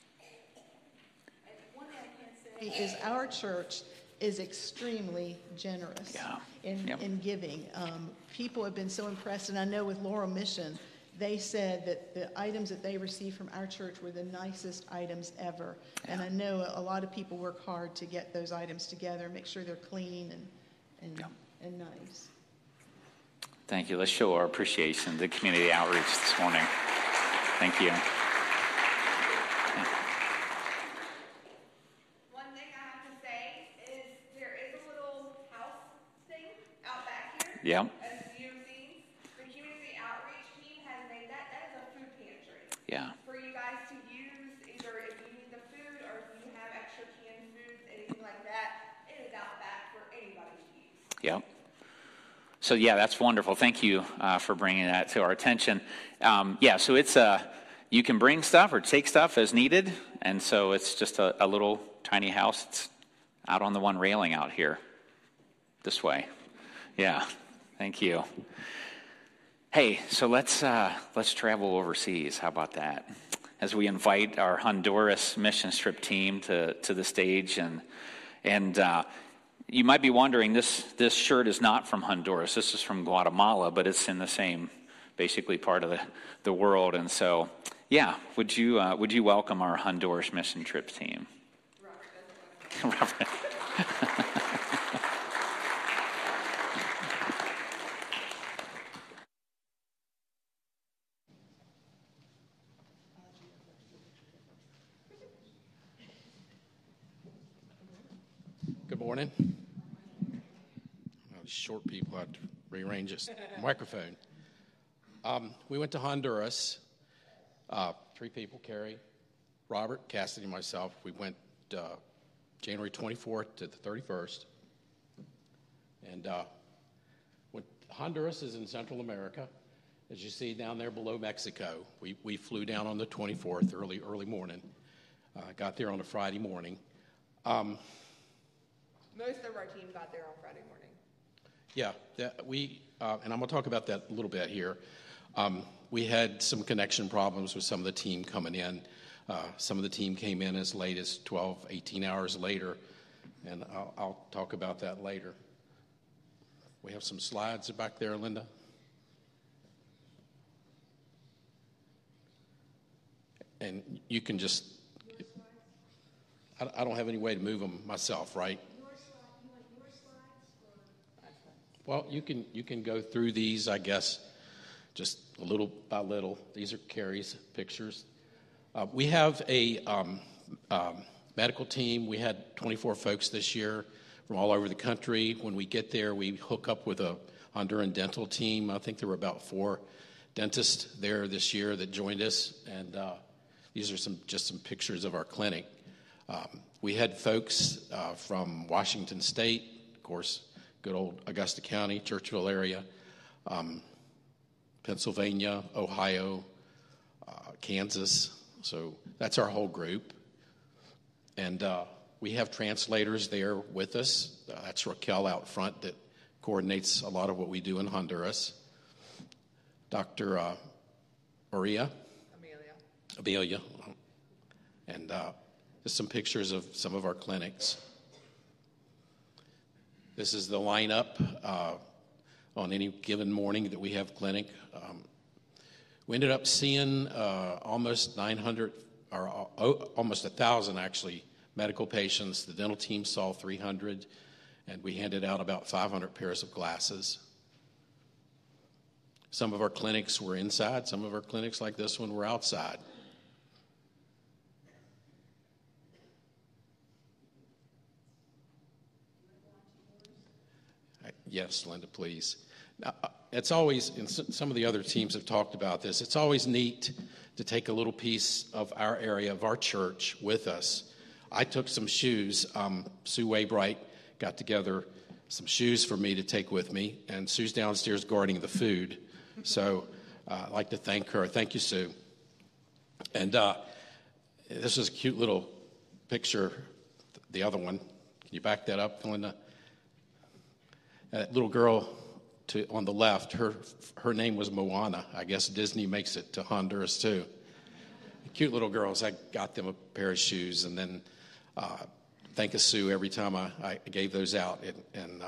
one thing I can say is our church is extremely generous in giving. People have been so impressed, and I know with Laurel Mission, they said that the items that they received from our church were the nicest items ever. Yeah. And I know a lot of people work hard to get those items together, make sure they're clean and nice. Thank you. Let's show our appreciation to community outreach this morning. Thank you. One thing I have to say is there is a little house thing out back here. Yeah. As you've seen, the community outreach team has made that. That is a food pantry. Yeah. For you guys to use, either if you need the food or if you have extra canned foods, anything like that, it is out back for anybody to use. Yep. So, yeah, that's wonderful. Thank you for bringing that to our attention. So it's you can bring stuff or take stuff as needed, and so it's just a little tiny house. It's out on the one railing out here this way. Yeah, thank you. Hey, so let's travel overseas. How about that? As we invite our Honduras mission trip team to the stage, and you might be wondering, this shirt is not from Honduras. This is from Guatemala, but it's in the same, basically, part of the world. And so, yeah, would you welcome our Honduras mission trip team? Robert. Good morning. Short people have to rearrange this microphone. We went to Honduras. 3 people, Carrie, Robert, Cassidy, and myself. We went January 24th to the 31st. And Honduras is in Central America. As you see down there below Mexico, we flew down on the 24th, early morning. Got there on a Friday morning. Most of our team got there on Friday morning. Yeah, and I'm going to talk about that a little bit here. We had some connection problems with some of the team coming in. Some of the team came in as late as 12, 18 hours later, and I'll talk about that later. We have some slides back there, Linda. And you can just, I don't have any way to move them myself, right? Well, you can go through these, I guess, just a little by little. These are Carrie's pictures. We have a medical team. We had 24 folks this year from all over the country. When we get there, we hook up with a Honduran dental team. I think there were about 4 dentists there this year that joined us, and these are some pictures of our clinic. We had folks from Washington State, of course, good old Augusta County, Churchville area, Pennsylvania, Ohio, Kansas. So that's our whole group. And we have translators there with us. That's Raquel out front that coordinates a lot of what we do in Honduras. Dr. Amelia. And just some pictures of some of our clinics. This is the lineup on any given morning that we have clinic. We ended up seeing almost 900, or almost 1,000 actually, medical patients. The dental team saw 300, and we handed out about 500 pairs of glasses. Some of our clinics were inside. Some of our clinics, like this one, were outside. Yes, Linda, please. Now, it's always, and some of the other teams have talked about this, it's always neat to take a little piece of our area, of our church, with us. I took some shoes. Sue Waybright got together some shoes for me to take with me, and Sue's downstairs guarding the food. So I'd like to thank her. Thank you, Sue. And this is a cute little picture, the other one. Can you back that up, Linda? That little girl on the left, her name was Moana. I guess Disney makes it to Honduras too. Cute little girls. I got them a pair of shoes, and then thank you, Sue, every time I gave those out. And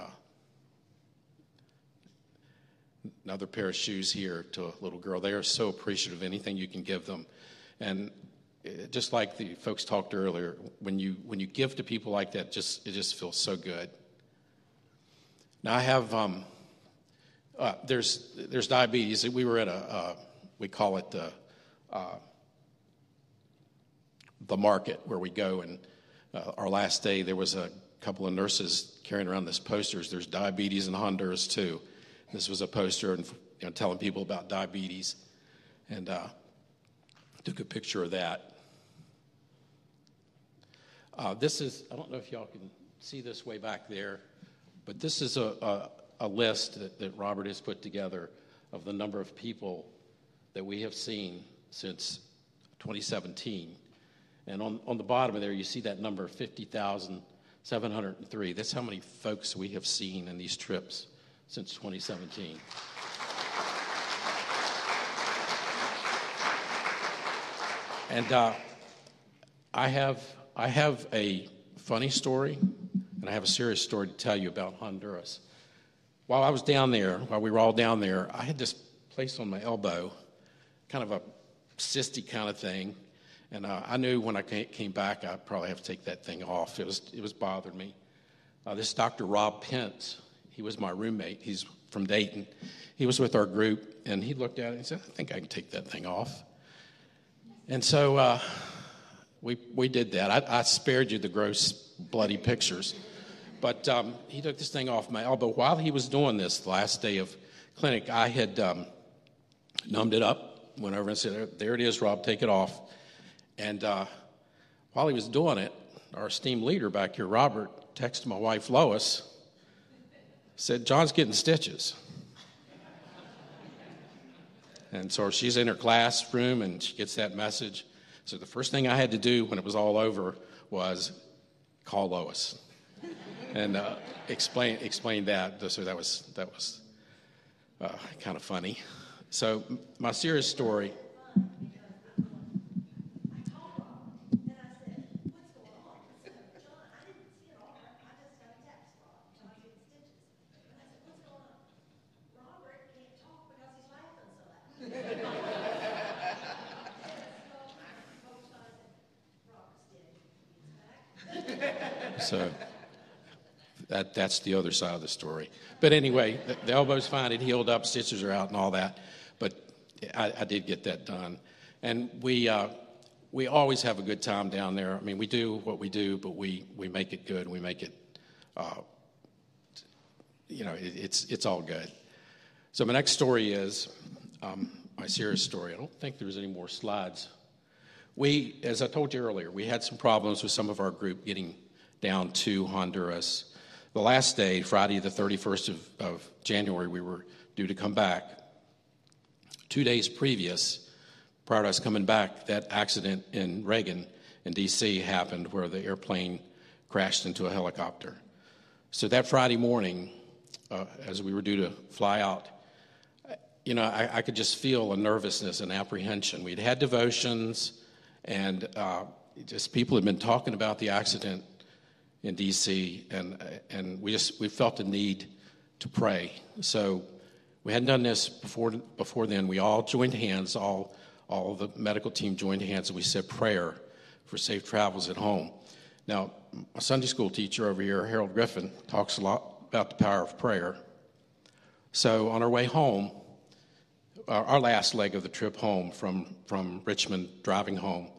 another pair of shoes here to a little girl. They are so appreciative of anything you can give them. And just like the folks talked earlier, when you give to people like that, it just feels so good. Now I have there's diabetes. We were at we call it the market where we go. And our last day, there was a couple of nurses carrying around this posters. There's diabetes in Honduras too. This was a poster and telling people about diabetes, and took a picture of that. This is, I don't know if y'all can see this way back there, but this is a list that Robert has put together of the number of people that we have seen since 2017. And on the bottom of there, you see that number, 50,703. That's how many folks we have seen in these trips since 2017. And I have a funny story, and I have a serious story to tell you about Honduras. While I was down there, while we were all down there, I had this place on my elbow, kind of a cysty kind of thing, and I knew when I came back I'd probably have to take that thing off. It was bothering me. This Dr. Rob Pence, he was my roommate. He's from Dayton. He was with our group, and he looked at it and said, I think I can take that thing off. And so we did that. I spared you the gross, bloody pictures. But he took this thing off my elbow. While he was doing this, the last day of clinic, I had numbed it up, went over and said, there it is, Rob, take it off. And while he was doing it, our esteemed leader back here, Robert, texted my wife, Lois, said, John's getting stitches. And so she's in her classroom, and she gets that message. So the first thing I had to do when it was all over was call Lois and explain that. So that was kind of funny. So my serious story. So that's the other side of the story. But anyway, the elbow's fine. It healed up. Stitches are out and all that. But I did get that done. And we always have a good time down there. I mean, we do what we do, but we make it good. We make it, it's all good. So my next story is my serious story. I don't think there's any more slides. As I told you earlier, we had some problems with some of our group getting down to Honduras. The last day, Friday the 31st of January, we were due to come back. 2 days previous, prior to us coming back, that accident in Reagan in D.C. happened where the airplane crashed into a helicopter. So that Friday morning, as we were due to fly out, I could just feel a nervousness and apprehension. We'd had devotions, and just people had been talking about the accident in D.C., and we felt the need to pray. So we hadn't done this before then. We all joined hands, all the medical team joined hands, and we said prayer for safe travels at home. Now, a Sunday school teacher over here, Harold Griffin, talks a lot about the power of prayer. So on our way home, our last leg of the trip home from Richmond, driving home,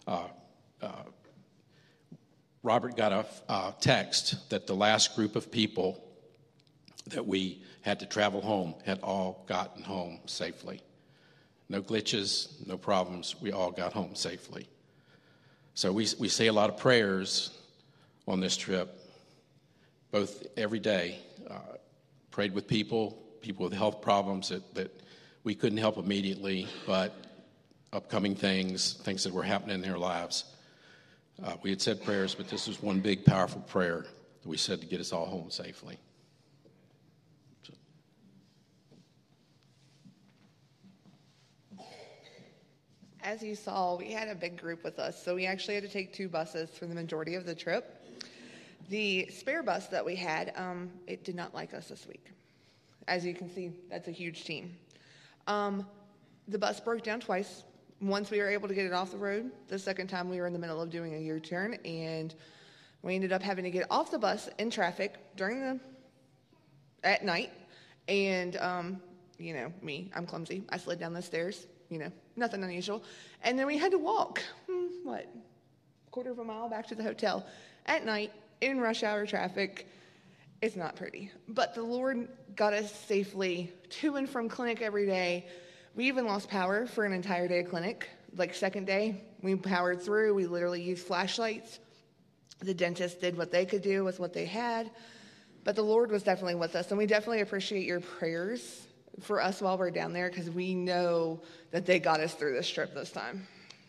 Robert got a text that the last group of people that we had to travel home had all gotten home safely. No glitches, no problems. We all got home safely. So we say a lot of prayers on this trip, both every day. Prayed with people with health problems that we couldn't help immediately, but upcoming things that were happening in their lives. We had said prayers, but this was one big, powerful prayer that we said to get us all home safely. As you saw, we had a big group with us, so we actually had to take 2 buses for the majority of the trip. The spare bus that we had, it did not like us this week. As you can see, that's a huge team. The bus broke down twice. Once we were able to get it off the road, the second time we were in the middle of doing a U-turn, and we ended up having to get off the bus in traffic at night. And, me, I'm clumsy. I slid down the stairs, nothing unusual. And then we had to walk, quarter of a mile back to the hotel at night in rush hour traffic. It's not pretty. But the Lord got us safely to and from clinic every day. We even lost power for an entire day of clinic. Like second day, we powered through. We literally used flashlights. The dentist did what they could do with what they had. But the Lord was definitely with us. And we definitely appreciate your prayers for us while we're down there, because we know that they got us through this trip this time.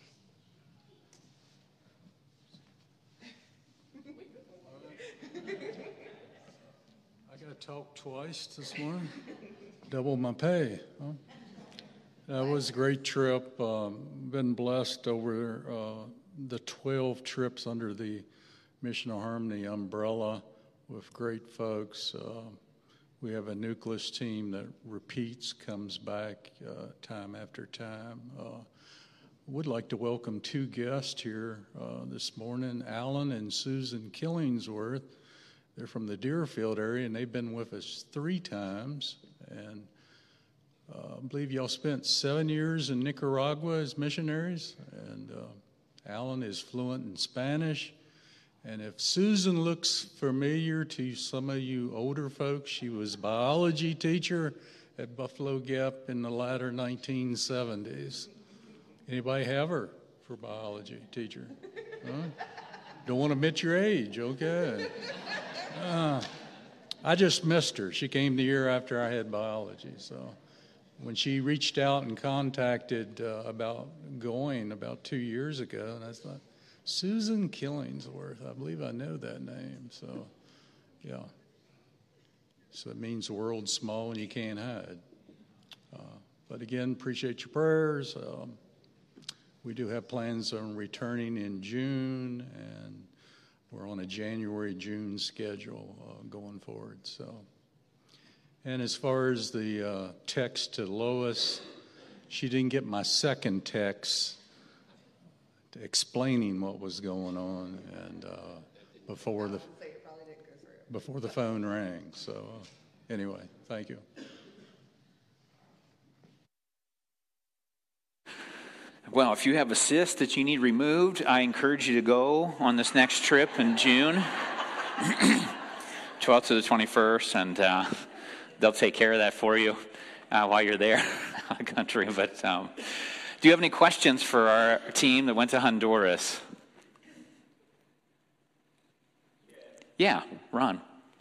Talked twice this morning. Double my pay. Huh? That was a great trip. Been blessed over the 12 trips under the Mission of Harmony umbrella with great folks. We have a nucleus team that repeats, comes back time after time. Would like to welcome two guests here this morning, Alan and Susan Killingsworth. They're from the Deerfield area, and they've been with us 3 times. And I believe y'all spent 7 years in Nicaragua as missionaries. And Alan is fluent in Spanish. And if Susan looks familiar to some of you older folks, she was a biology teacher at Buffalo Gap in the latter 1970s. Anybody have her for biology teacher? Huh? Don't want to admit your age, okay. I just missed her. She came the year after I had biology. So when she reached out and contacted about going about 2 years ago, and I thought, Susan Killingsworth, I believe I know that name. So, yeah. So it means the world's small and you can't hide. But again, appreciate your prayers. We do have plans on returning in June, and we're on a January-June schedule going forward. So, and as far as the text to Lois, she didn't get my second text explaining what was going on, and before the phone rang. So, anyway, thank you. Well, if you have a cyst that you need removed, I encourage you to go on this next trip in June, 12th to the 21st, and they'll take care of that for you while you're there out of country. But do you have any questions for our team that went to Honduras? Yeah, Ron.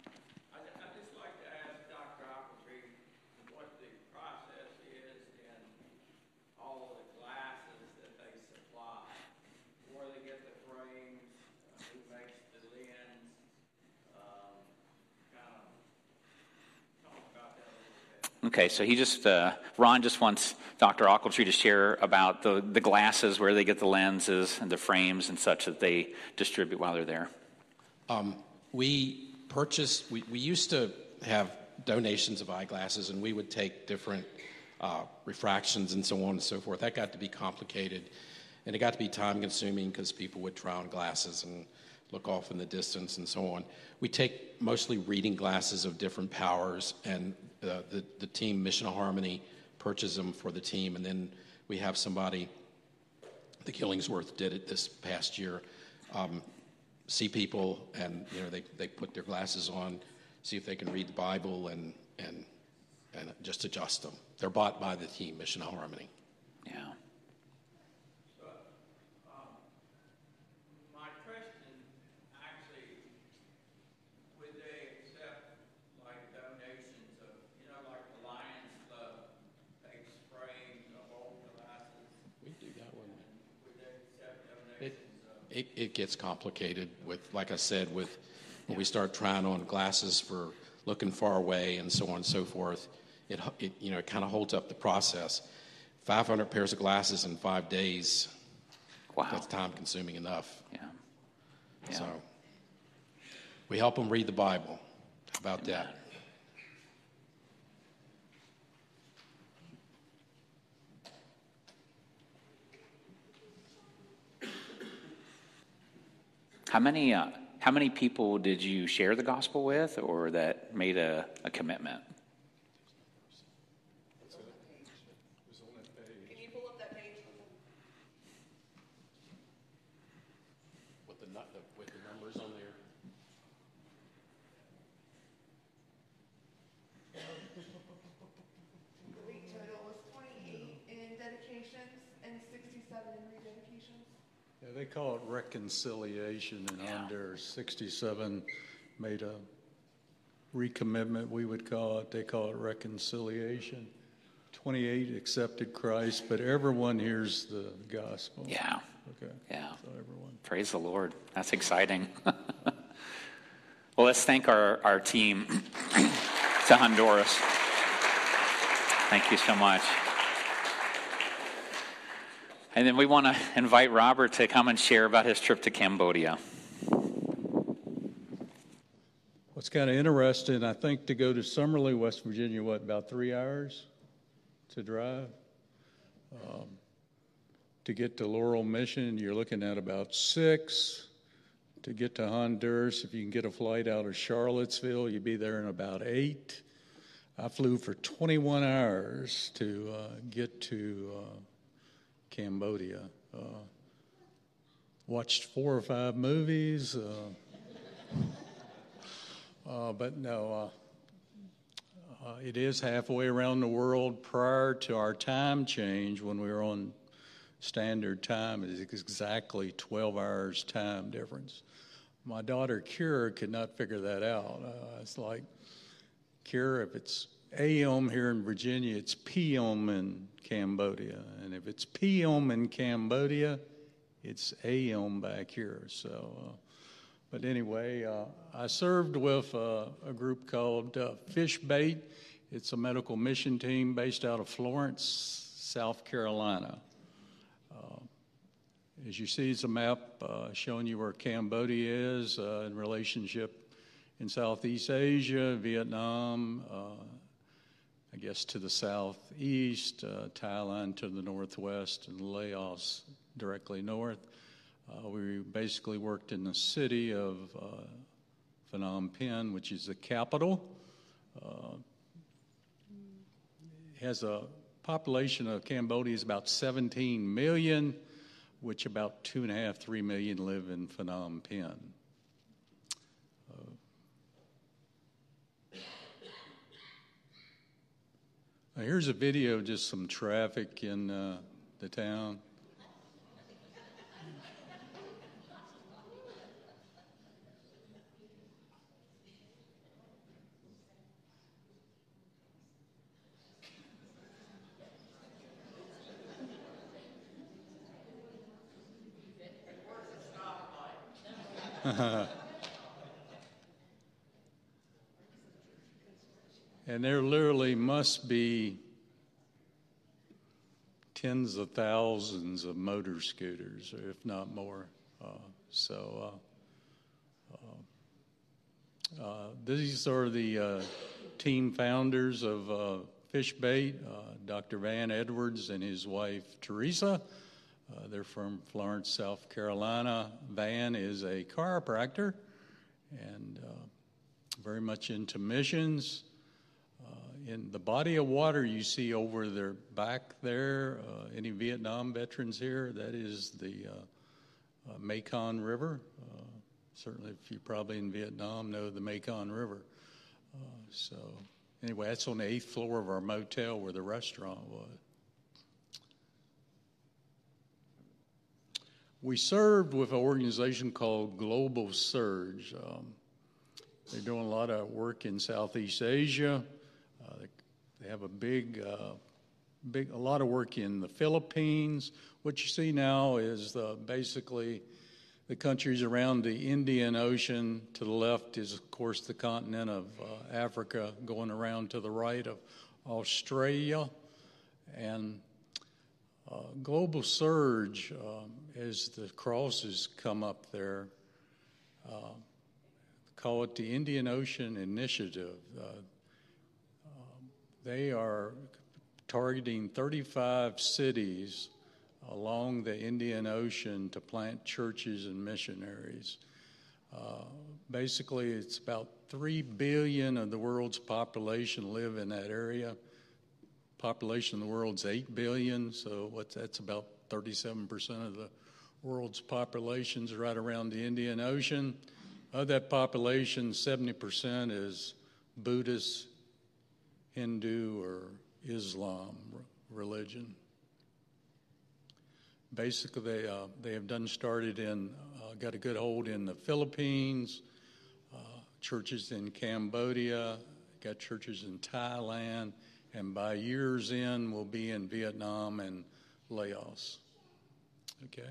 Okay, so Ron just wants Dr. Ochiltree to share about the glasses, where they get the lenses and the frames and such that they distribute while they're there. We used to have donations of eyeglasses, and we would take different refractions and so on and so forth. That got to be complicated, and it got to be time-consuming because people would try on glasses and look off in the distance and so on. We take mostly reading glasses of different powers, and the team, Mission of Harmony, purchases them for the team, and then we have somebody, the Killingsworth did it this past year, see people, and they put their glasses on, see if they can read the Bible, and just adjust them. They're bought by the team, Mission of Harmony. Yeah. It gets complicated with, like I said, when we start trying on glasses for looking far away and so on and so forth. It kind of holds up the process. 500 pairs of glasses in 5 days. Wow, that's time consuming enough. Yeah. So we help them read the Bible. How about that? How many people did you share the gospel with, or that made a commitment? Can you pull up Yeah, they call it reconciliation in Honduras. 67 made a recommitment, we would call it. They call it reconciliation. 28 accepted Christ, but everyone hears the gospel. Yeah. Okay. Yeah. So everyone. Praise the Lord. That's exciting. Well, let's thank our team to Honduras. Thank you so much. And then we want to invite Robert to come and share about his trip to Cambodia. What's kind of interesting, I think, to go to Summerley, West Virginia, about 3 hours to drive? To get to Laurel Mission, you're looking at about 6. To get to Honduras, if you can get a flight out of Charlottesville, you'd be there in about 8. I flew for 21 hours to get to Cambodia. Watched 4 or 5 movies. But no, it is halfway around the world. Prior to our time change, when we were on standard time, it is exactly 12 hours time difference. My daughter, Kira, could not figure that out. It's like, Kira, if it's AM here in Virginia, it's PM in Cambodia. And if it's PM in Cambodia, it's AM back here. So, but anyway, I served with a group called Fish Bait. It's a medical mission team based out of Florence, South Carolina. As you see, it's a map showing you where Cambodia is in relationship in Southeast Asia, Vietnam, I guess to the southeast, Thailand to the northwest, and Laos directly north. We basically worked in the city of Phnom Penh, which is the capital. Has a population of Cambodia is about 17 million, which about 2.5, 3 million live in Phnom Penh. Here's a video of just some traffic in the town. And there literally must be tens of thousands of motor scooters, if not more. These are the team founders of Fish Bait, Dr. Van Edwards and his wife, Teresa. They're from Florence, South Carolina. Van is a chiropractor and very much into missions. In the body of water you see over their back there, any Vietnam veterans here, that is the Mekong River. Certainly if you're probably in Vietnam, know the Mekong River. So anyway, that's on the 8th floor of our motel where the restaurant was. We served with an organization called Global Surge. They're doing a lot of work in Southeast Asia. They have a lot of work in the Philippines. What you see now is basically the countries around the Indian Ocean. To the left is, of course, the continent of Africa, going around to the right of Australia. And Global Surge, as the crosses come up there, call it the Indian Ocean Initiative. They are targeting 35 cities along the Indian Ocean to plant churches and missionaries. Basically, it's about 3 billion of the world's population live in that area. Population of the world's 8 billion, so that's about 37% of the world's population is right around the Indian Ocean. Of that population, 70% is Buddhist, Hindu, or Islam religion. Basically, they have got a good hold in the Philippines, churches in Cambodia, got churches in Thailand, and by year's end, we'll be in Vietnam and Laos. Okay?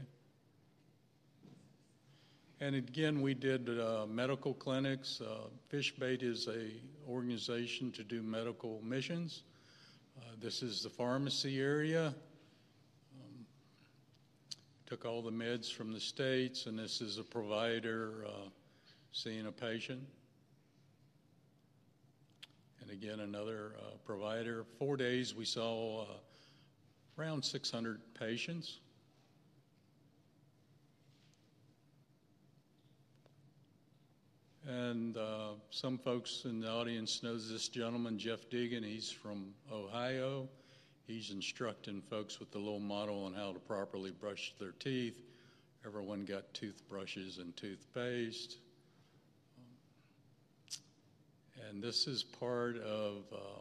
And again, we did medical clinics. Fishbait is a organization to do medical missions. This is the pharmacy area. Took all the meds from the States, and this is a provider seeing a patient. And again, another provider. 4 days we saw around 600 patients. And some folks in the audience knows this gentleman, Jeff Deegan. He's from Ohio. He's instructing folks with the little model on how to properly brush their teeth. Everyone got toothbrushes and toothpaste. And this is part of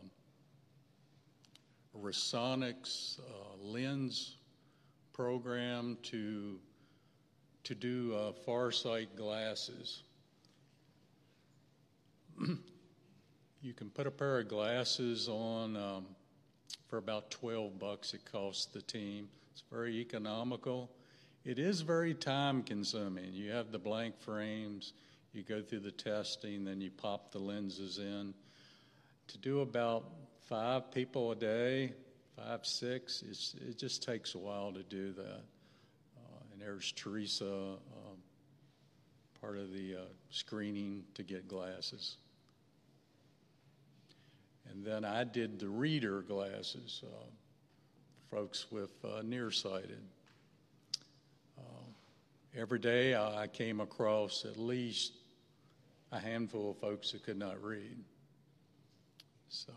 Rasonic's lens program to do Farsight glasses. You can put a pair of glasses on for about $12 it costs the team. It's very economical. It is very time consuming. You have the blank frames, you go through the testing, then you pop the lenses in. To do about 5 people a day, 5, 6, it just takes a while to do that. And there's Teresa, part of the screening to get glasses. And then I did the reader glasses, folks with nearsighted. Every day I came across at least a handful of folks that could not read. So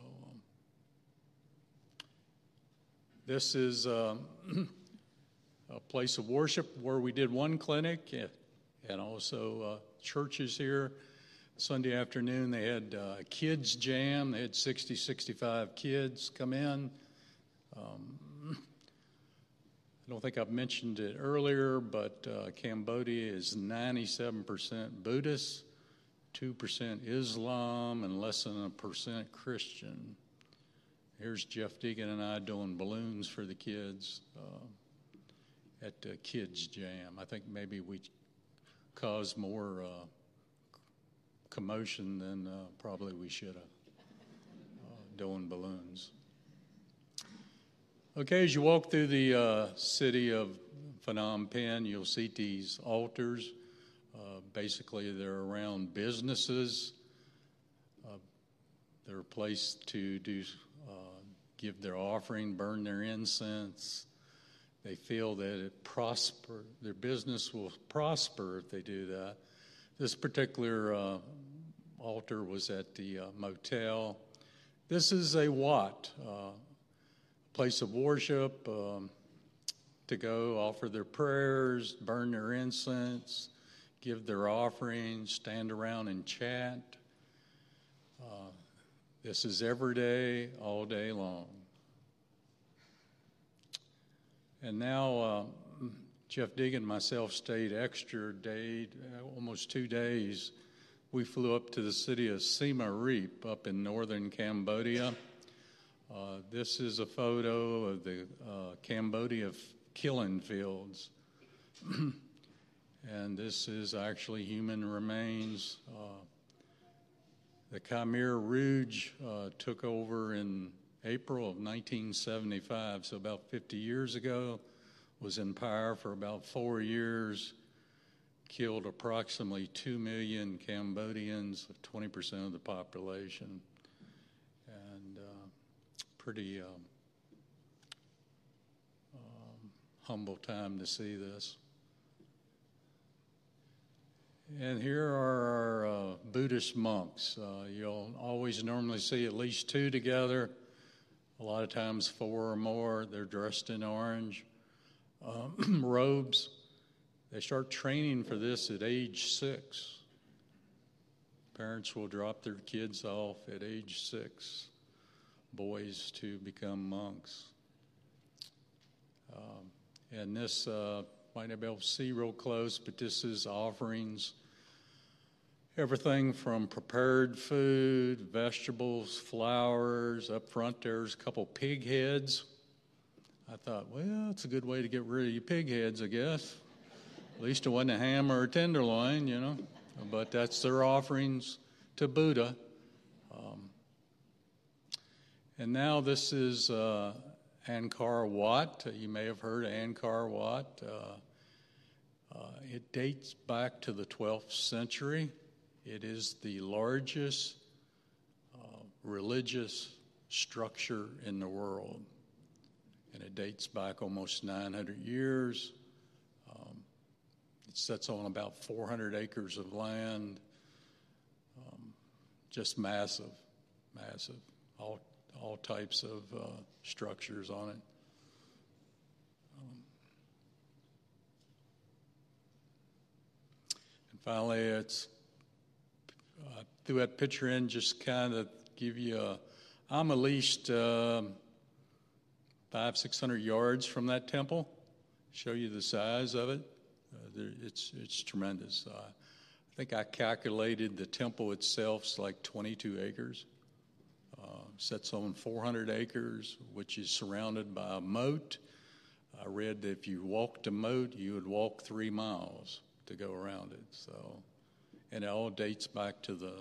this is a place of worship where we did one clinic and also churches here. Sunday afternoon, they had kids jam. They had 60, 65 kids come in. I don't think I've mentioned it earlier, but Cambodia is 97% Buddhist, 2% Islam, and less than 1% Christian. Here's Jeff Deegan and I doing balloons for the kids at Kids Jam. I think maybe we caused more commotion than probably we should have doing balloons. Okay, as you walk through the city of Phnom Penh, you'll see these altars. Basically, they're around businesses. They're a place to give their offering, burn their incense. They feel that their business will prosper if they do that. This particular altar was at the motel. This is a wat, place of worship to go offer their prayers, burn their incense, give their offerings, stand around and chat. This is every day, all day long. And now Jeff Deegan and myself stayed extra day, almost 2 days. We flew up to the city of Siem Reap up in northern Cambodia. This is a photo of the Cambodia killing fields. And this is actually human remains. The Khmer Rouge took over in April of 1975, so about 50 years ago, was in power for about 4 years, killed approximately 2 million Cambodians, 20% of the population, and pretty humble time to see this. And here are our Buddhist monks. You'll always normally see at least 2 together, a lot of times 4 or more. They're dressed in orange robes. They start training for this at age 6. Parents will drop their kids off at age 6, boys to become monks. And this, might not be able to see real close, but this is offerings. Everything from prepared food, vegetables, flowers. Up front there's a couple pig heads. I thought, well, it's a good way to get rid of your pig heads, I guess. At least it wasn't a ham or a tenderloin, you know. But that's their offerings to Buddha. And now this is Angkor Wat. You may have heard of Angkor Wat. It dates back to the 12th century. It is the largest religious structure in the world. And it dates back almost 900 years. It sits on about 400 acres of land. Just massive. All types of structures on it. And finally, it's threw that picture in just kind of give you I'm at least 500-600 yards from that temple. Show you the size of it. It's tremendous. I think I calculated the temple itself is like 22 acres. Sits on 400 acres, which is surrounded by a moat. I read that if you walked the moat, you would walk 3 miles to go around it. So, and it all dates back to the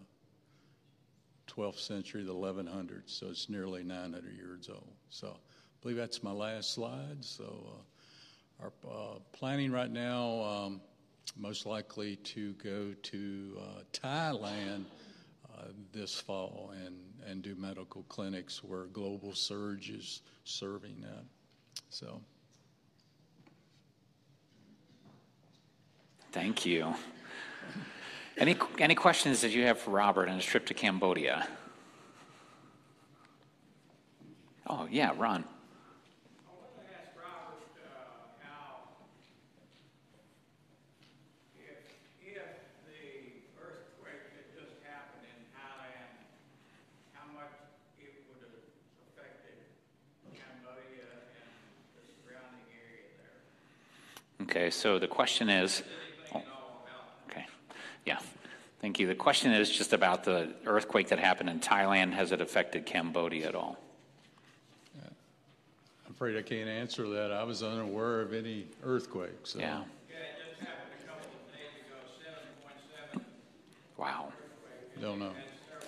12th century, the 1100s. So it's nearly 900 years old. So I believe that's my last slide. So our planning right now, most likely to go to Thailand this fall and do medical clinics where Global Surge is serving that. So. Thank you. Any questions that you have for Robert on his trip to Cambodia? Oh, yeah, Ron. Okay, so the question is, yeah, thank you. The question is just about the earthquake that happened in Thailand. Has it affected Cambodia at all? I'm afraid I can't answer that. I was unaware of any earthquakes. So. Yeah. It just happened a couple of days ago, 7.7. Wow. Don't know.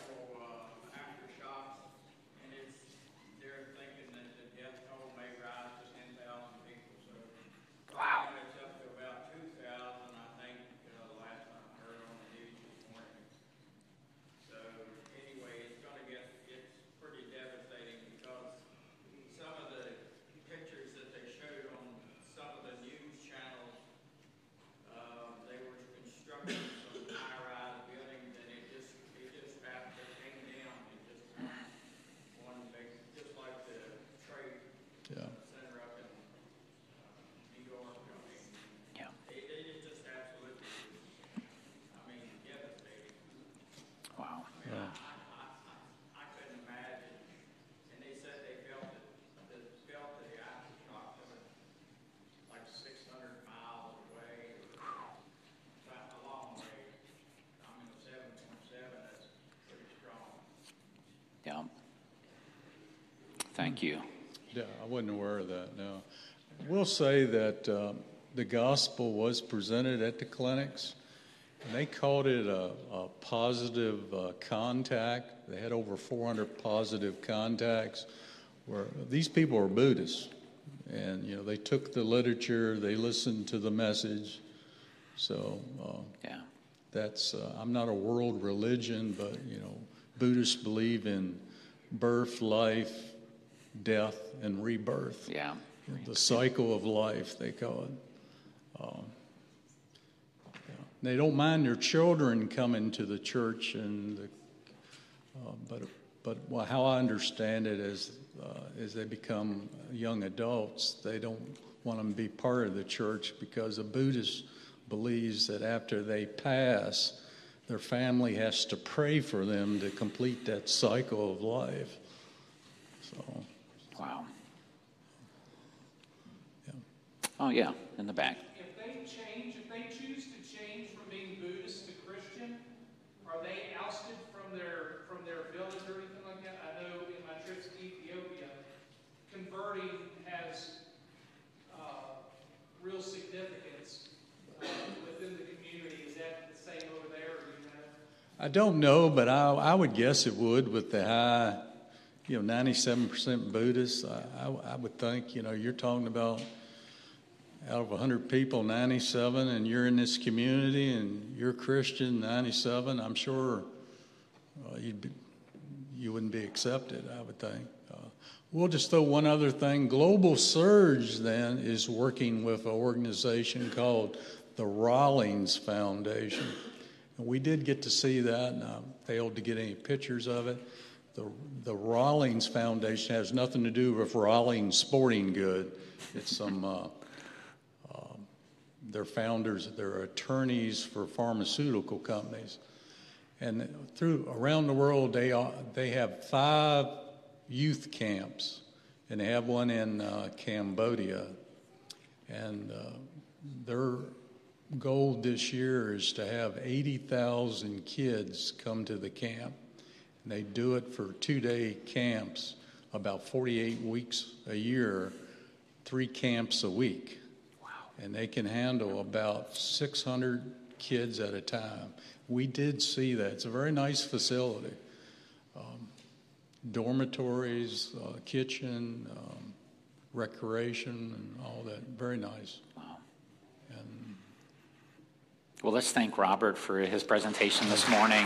Yeah. Thank you. Yeah, I wasn't aware of that, no. We'll say that the gospel was presented at the clinics, and they called it a positive contact. They had over 400 positive contacts where these people are Buddhists. And, you know, they took the literature, they listened to the message. So yeah, that's, I'm not a world religion, but, you know, Buddhists believe in birth, life, death, and rebirth. Yeah. The cycle of life, they call it. They don't mind their children coming to the church, and but how I understand it is, as they become young adults, they don't want them to be part of the church because a Buddhist believes that after they pass, their family has to pray for them to complete that cycle of life. So, wow. Yeah. Oh, yeah, in the back. If they choose to change from being Buddhist to Christian, are they ousted from their village or anything like that? I know in my trips to Ethiopia, converting has real significance within the community. Is that the same over there? Or do you know? I don't know, but I would guess it would with the high, 97% Buddhists. I would think, you're talking about out of 100 people, 97, and you're in this community and you're Christian, 97, I'm sure you wouldn't be accepted, I would think. We'll just throw one other thing. Global Surge, then, is working with an organization called the Rawlings Foundation. And we did get to see that, and I failed to get any pictures of it. The Rawlings Foundation has nothing to do with Rawlings Sporting Good. It's some, their founders, they're attorneys for pharmaceutical companies. And around the world, they have 5 youth camps, and they have one in Cambodia. And their goal this year is to have 80,000 kids come to the camp. And they do it for 2-day camps, about 48 weeks a year, 3 camps a week. Wow. And they can handle about 600 kids at a time. We did see that. It's a very nice facility. Dormitories, kitchen, recreation, and all that. Very nice. Wow. Well, let's thank Robert for his presentation this morning.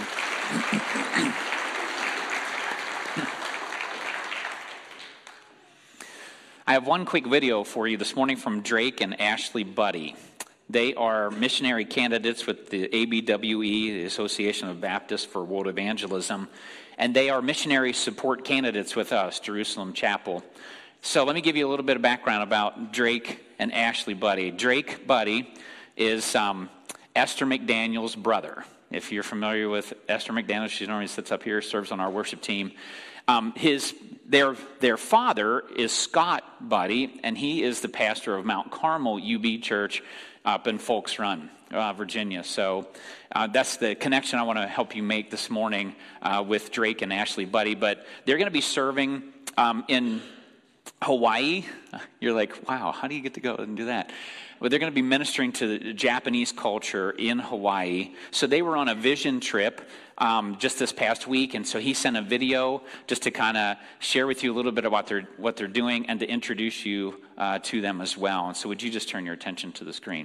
I have one quick video for you this morning from Drake and Ashley Buddy. They are missionary candidates with the ABWE, the Association of Baptists for World Evangelism, and they are missionary support candidates with us, Jerusalem Chapel. So let me give you a little bit of background about Drake and Ashley Buddy. Drake Buddy is Esther McDaniel's brother. If you're familiar with Esther McDaniel, she normally sits up here, serves on our worship team. Their father is Scott Buddy, and he is the pastor of Mount Carmel UB Church up in Folks Run, Virginia. So that's the connection I want to help you make this morning with Drake and Ashley Buddy. But they're going to be serving in Hawaii. You're like, wow, how do you get to go and do that? Well, they're going to be ministering to the Japanese culture in Hawaii. So they were on a vision trip just this past week, and so he sent a video just to kind of share with you a little bit about what they're doing and to introduce you to them as well. And so would you just turn your attention to the screen?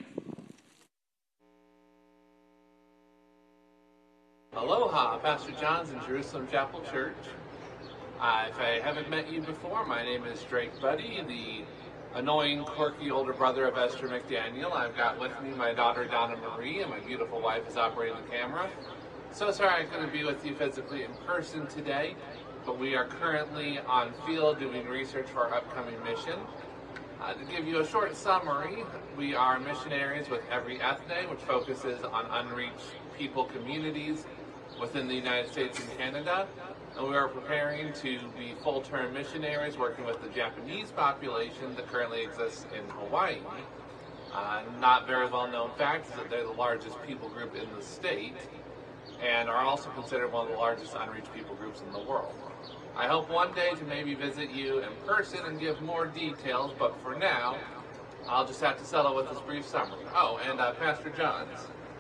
Aloha, Pastor John's in Jerusalem Chapel Church. If I haven't met you before, my name is Drake Buddy, the annoying, quirky older brother of Esther McDaniel. I've got with me my daughter Donna Marie, and my beautiful wife is operating the camera. So sorry I couldn't be with you physically in person today, but we are currently on field doing research for our upcoming mission. To give you a short summary, we are missionaries with Every Ethne, which focuses on unreached people communities within the United States and Canada. And we are preparing to be full-term missionaries working with the Japanese population that currently exists in Hawaii. Not very well-known fact is that they're the largest people group in the state and are also considered one of the largest unreached people groups in the world. I hope one day to maybe visit you in person and give more details, but for now, I'll just have to settle with this brief summary. Oh, and Pastor John's,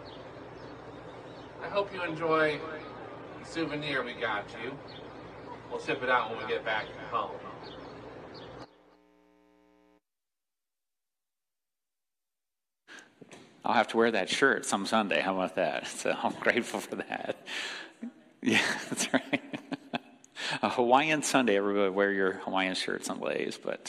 I hope you enjoy the souvenir we got you. We'll ship it out when we get back home. I'll have to wear that shirt some Sunday. How about that? So I'm grateful for that. Yeah, that's right. A Hawaiian Sunday, everybody wear your Hawaiian shirt someplace. But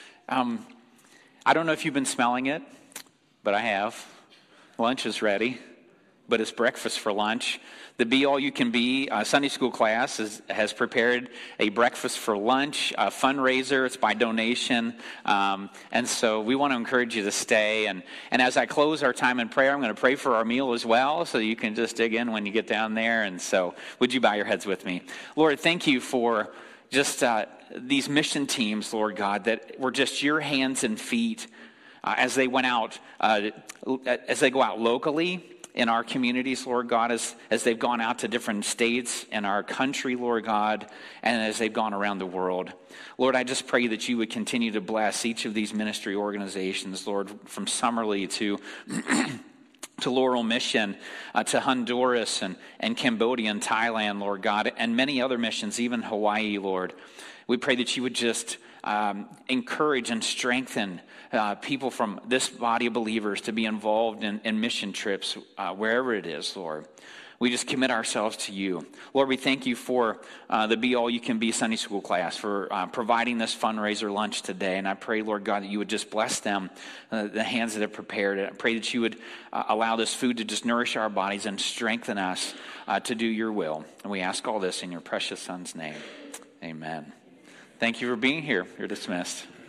I don't know if you've been smelling it, but I have. Lunch is ready, but it's breakfast for lunch. The Be All You Can Be Sunday school class has prepared a breakfast for lunch, a fundraiser. It's by donation. And so we want to encourage you to stay. And as I close our time in prayer, I'm going to pray for our meal as well, so you can just dig in when you get down there. And so would you bow your heads with me? Lord, thank you for just these mission teams, Lord God, that were just your hands and feet as they went out, as they go out locally in our communities, Lord God, as they've gone out to different states in our country, Lord God, and as they've gone around the world. Lord, I just pray that you would continue to bless each of these ministry organizations, Lord, from Summerlee to to Laurel Mission, to Honduras and Cambodia and Thailand, Lord God, and many other missions, even Hawaii, Lord. We pray that you would just encourage and strengthen people from this body of believers to be involved in mission trips, wherever it is, Lord. We just commit ourselves to you. Lord, we thank you for the Be All You Can Be Sunday school class, for providing this fundraiser lunch today. And I pray, Lord God, that you would just bless them, the hands that have prepared it. I pray that you would allow this food to just nourish our bodies and strengthen us to do your will. And we ask all this in your precious Son's name. Amen. Thank you for being here. You're dismissed.